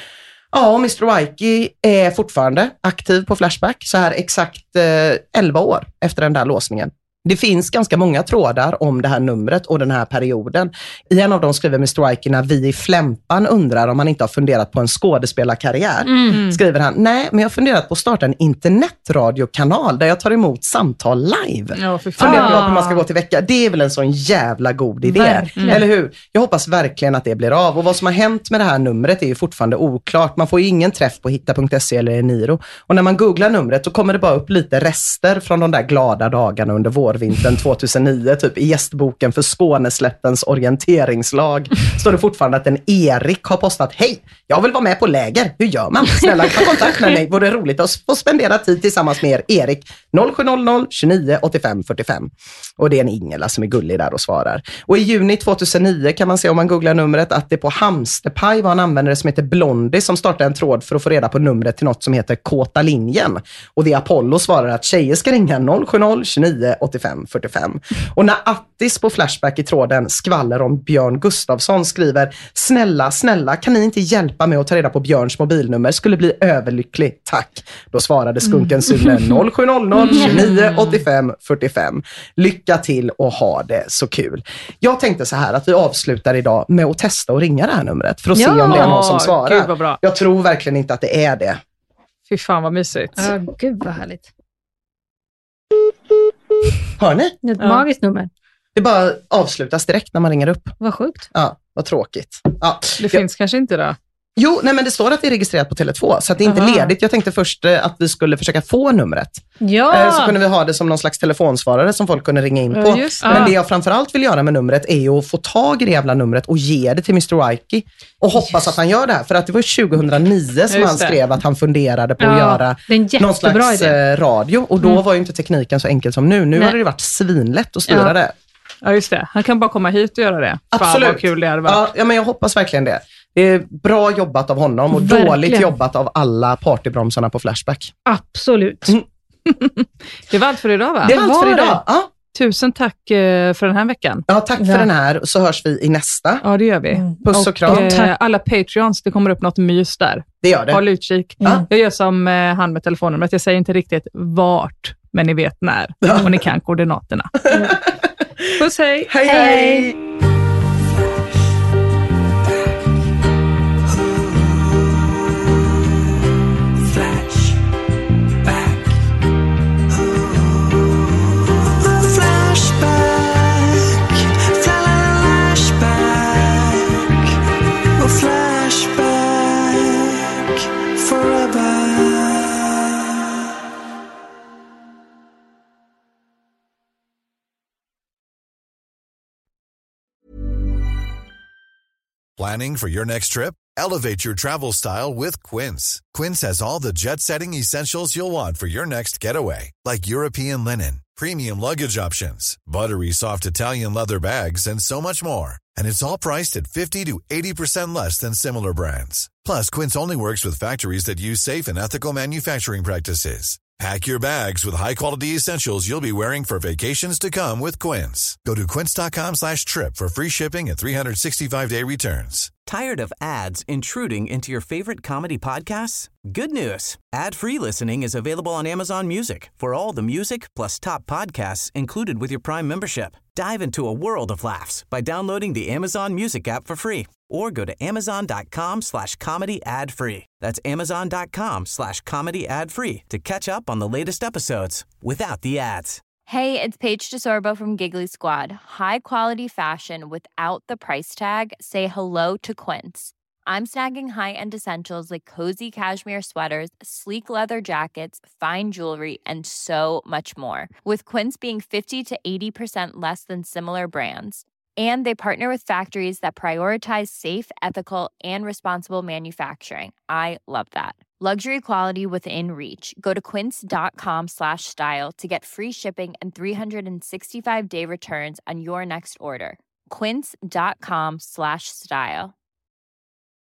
Ja, och mister Wikey är fortfarande aktiv på Flashback så här exakt eh, elva år efter den där låsningen. Det finns ganska många trådar om det här numret och den här perioden. I en av dem skriver mister Wikey när vi i Flämpan undrar om han inte har funderat på en skådespelarkarriär. Mm. Skriver han, nej men jag har funderat på att starta en internetradiokanal där jag tar emot samtal live. Ja, funderar jag på hur man ska gå till vecka. Det är väl en sån jävla god idé. Verkligen. Eller hur? Jag hoppas verkligen att det blir av. Och vad som har hänt med det här numret är ju fortfarande oklart. Man får ju ingen träff på hitta punkt se eller Eniro. Och när man googlar numret så kommer det bara upp lite rester från de där glada dagarna under vår vintern tjugohundranio, typ i gästboken för Skåneslättens orienteringslag står det fortfarande att en Erik har postat hej, jag vill vara med på läger, hur gör man? Snälla ta kontakt med mig, vore roligt att få spendera tid tillsammans med er. Erik noll sju noll noll tjugonio åttiofem fyrtiofem. Och det är en Ingela som är gullig där och svarar. Och i juni tjugohundranio kan man se om man googlar numret att det på Hamsterpaj var en användare som heter Blondie som startade en tråd för att få reda på numret till något som heter Kåta linjen. Och det Apollo svarar att tjejer ska ringa noll sju noll tjugonio åttiofem fyrtiofem. Och när Attis på Flashback i tråden skvaller om Björn Gustafsson skriver snälla, snälla, kan ni inte hjälpa mig att ta reda på Björns mobilnummer? Skulle bli överlycklig, tack. Då svarade skunken Sune noll sju noll noll tjugonio åttiofem fyrtiofem. Lycka till och ha det så kul. Jag tänkte så här att vi avslutar idag med att testa och ringa det här numret för att ja, se om det är någon som svarar. Gud, vad bra. Jag tror verkligen inte att det är det. Fy fan vad mysigt. Ja, gud vad härligt. Hör ni? Ett ja. magiskt nummer. Det bara avslutas direkt när man ringer upp. Vad sjukt. Ja, vad tråkigt. Ja. Det jag... finns kanske inte då. Jo, nej men det står att det är registrerat på Tele två så att det är inte Aha. ledigt. Jag tänkte först eh, att vi skulle försöka få numret. Ja. Eh, så kunde vi ha det som någon slags telefonsvarare som folk kunde ringa in på. Ja, just det. Men det jag framförallt vill göra med numret är ju att få tag i det jävla numret och ge det till mister Wikey. Och hoppas just. att han gör det här. För att det var tjugohundranio som han skrev att han funderade på ja, att göra någon slags eh, radio. Och då mm. var ju inte tekniken så enkel som nu. Nu nej. har det varit svinlätt att styra ja. det. Ja, just det. Han kan bara komma hit och göra det. Absolut. Fan vad kul det hade varit. Ja, ja, men jag hoppas verkligen det. Det är bra jobbat av honom och verkligen. dåligt jobbat av alla partybromsarna på Flashback. Absolut. Mm. Det var allt för idag, va? Det var allt för idag, ja. Tusen tack för den här veckan. Ja, tack för ja. den här. Så hörs vi i nästa. Ja, det gör vi. Mm. Puss och, och kram. Eh, alla Patreons, det kommer upp något mys där. Det gör det. Håll utkik. Mm. Jag gör som eh, han med telefonnumret. Jag säger inte riktigt vart, men ni vet när. Ja. Och ni kan koordinaterna. Mm. Puss, hej! Hej, hej! Planning for your next trip? Elevate your travel style with Quince. Quince has all the jet-setting essentials you'll want for your next getaway, like European linen, premium luggage options, buttery soft Italian leather bags, and so much more. And it's all priced at fifty to eighty percent less than similar brands. Plus, Quince only works with factories that use safe and ethical manufacturing practices. Pack your bags with high-quality essentials you'll be wearing for vacations to come with Quince. Go to quince.com slash trip for free shipping and three sixty-five day returns. Tired of ads intruding into your favorite comedy podcasts? Good news. Ad-free listening is available on Amazon Music for all the music plus top podcasts included with your Prime membership. Dive into a world of laughs by downloading the Amazon Music app for free or go to amazon.com slash comedy ad free. That's amazon.com slash comedy ad free to catch up on the latest episodes without the ads. Hey, it's Paige DeSorbo from Giggly Squad. High quality fashion without the price tag. Say hello to Quince. I'm snagging high-end essentials like cozy cashmere sweaters, sleek leather jackets, fine jewelry, and so much more. With Quince being fifty to eighty percent less than similar brands. And they partner with factories that prioritize safe, ethical, and responsible manufacturing. I love that. Luxury quality within reach. Go to quince.com slash style to get free shipping and three sixty-five day returns on your next order. Quince.com slash style.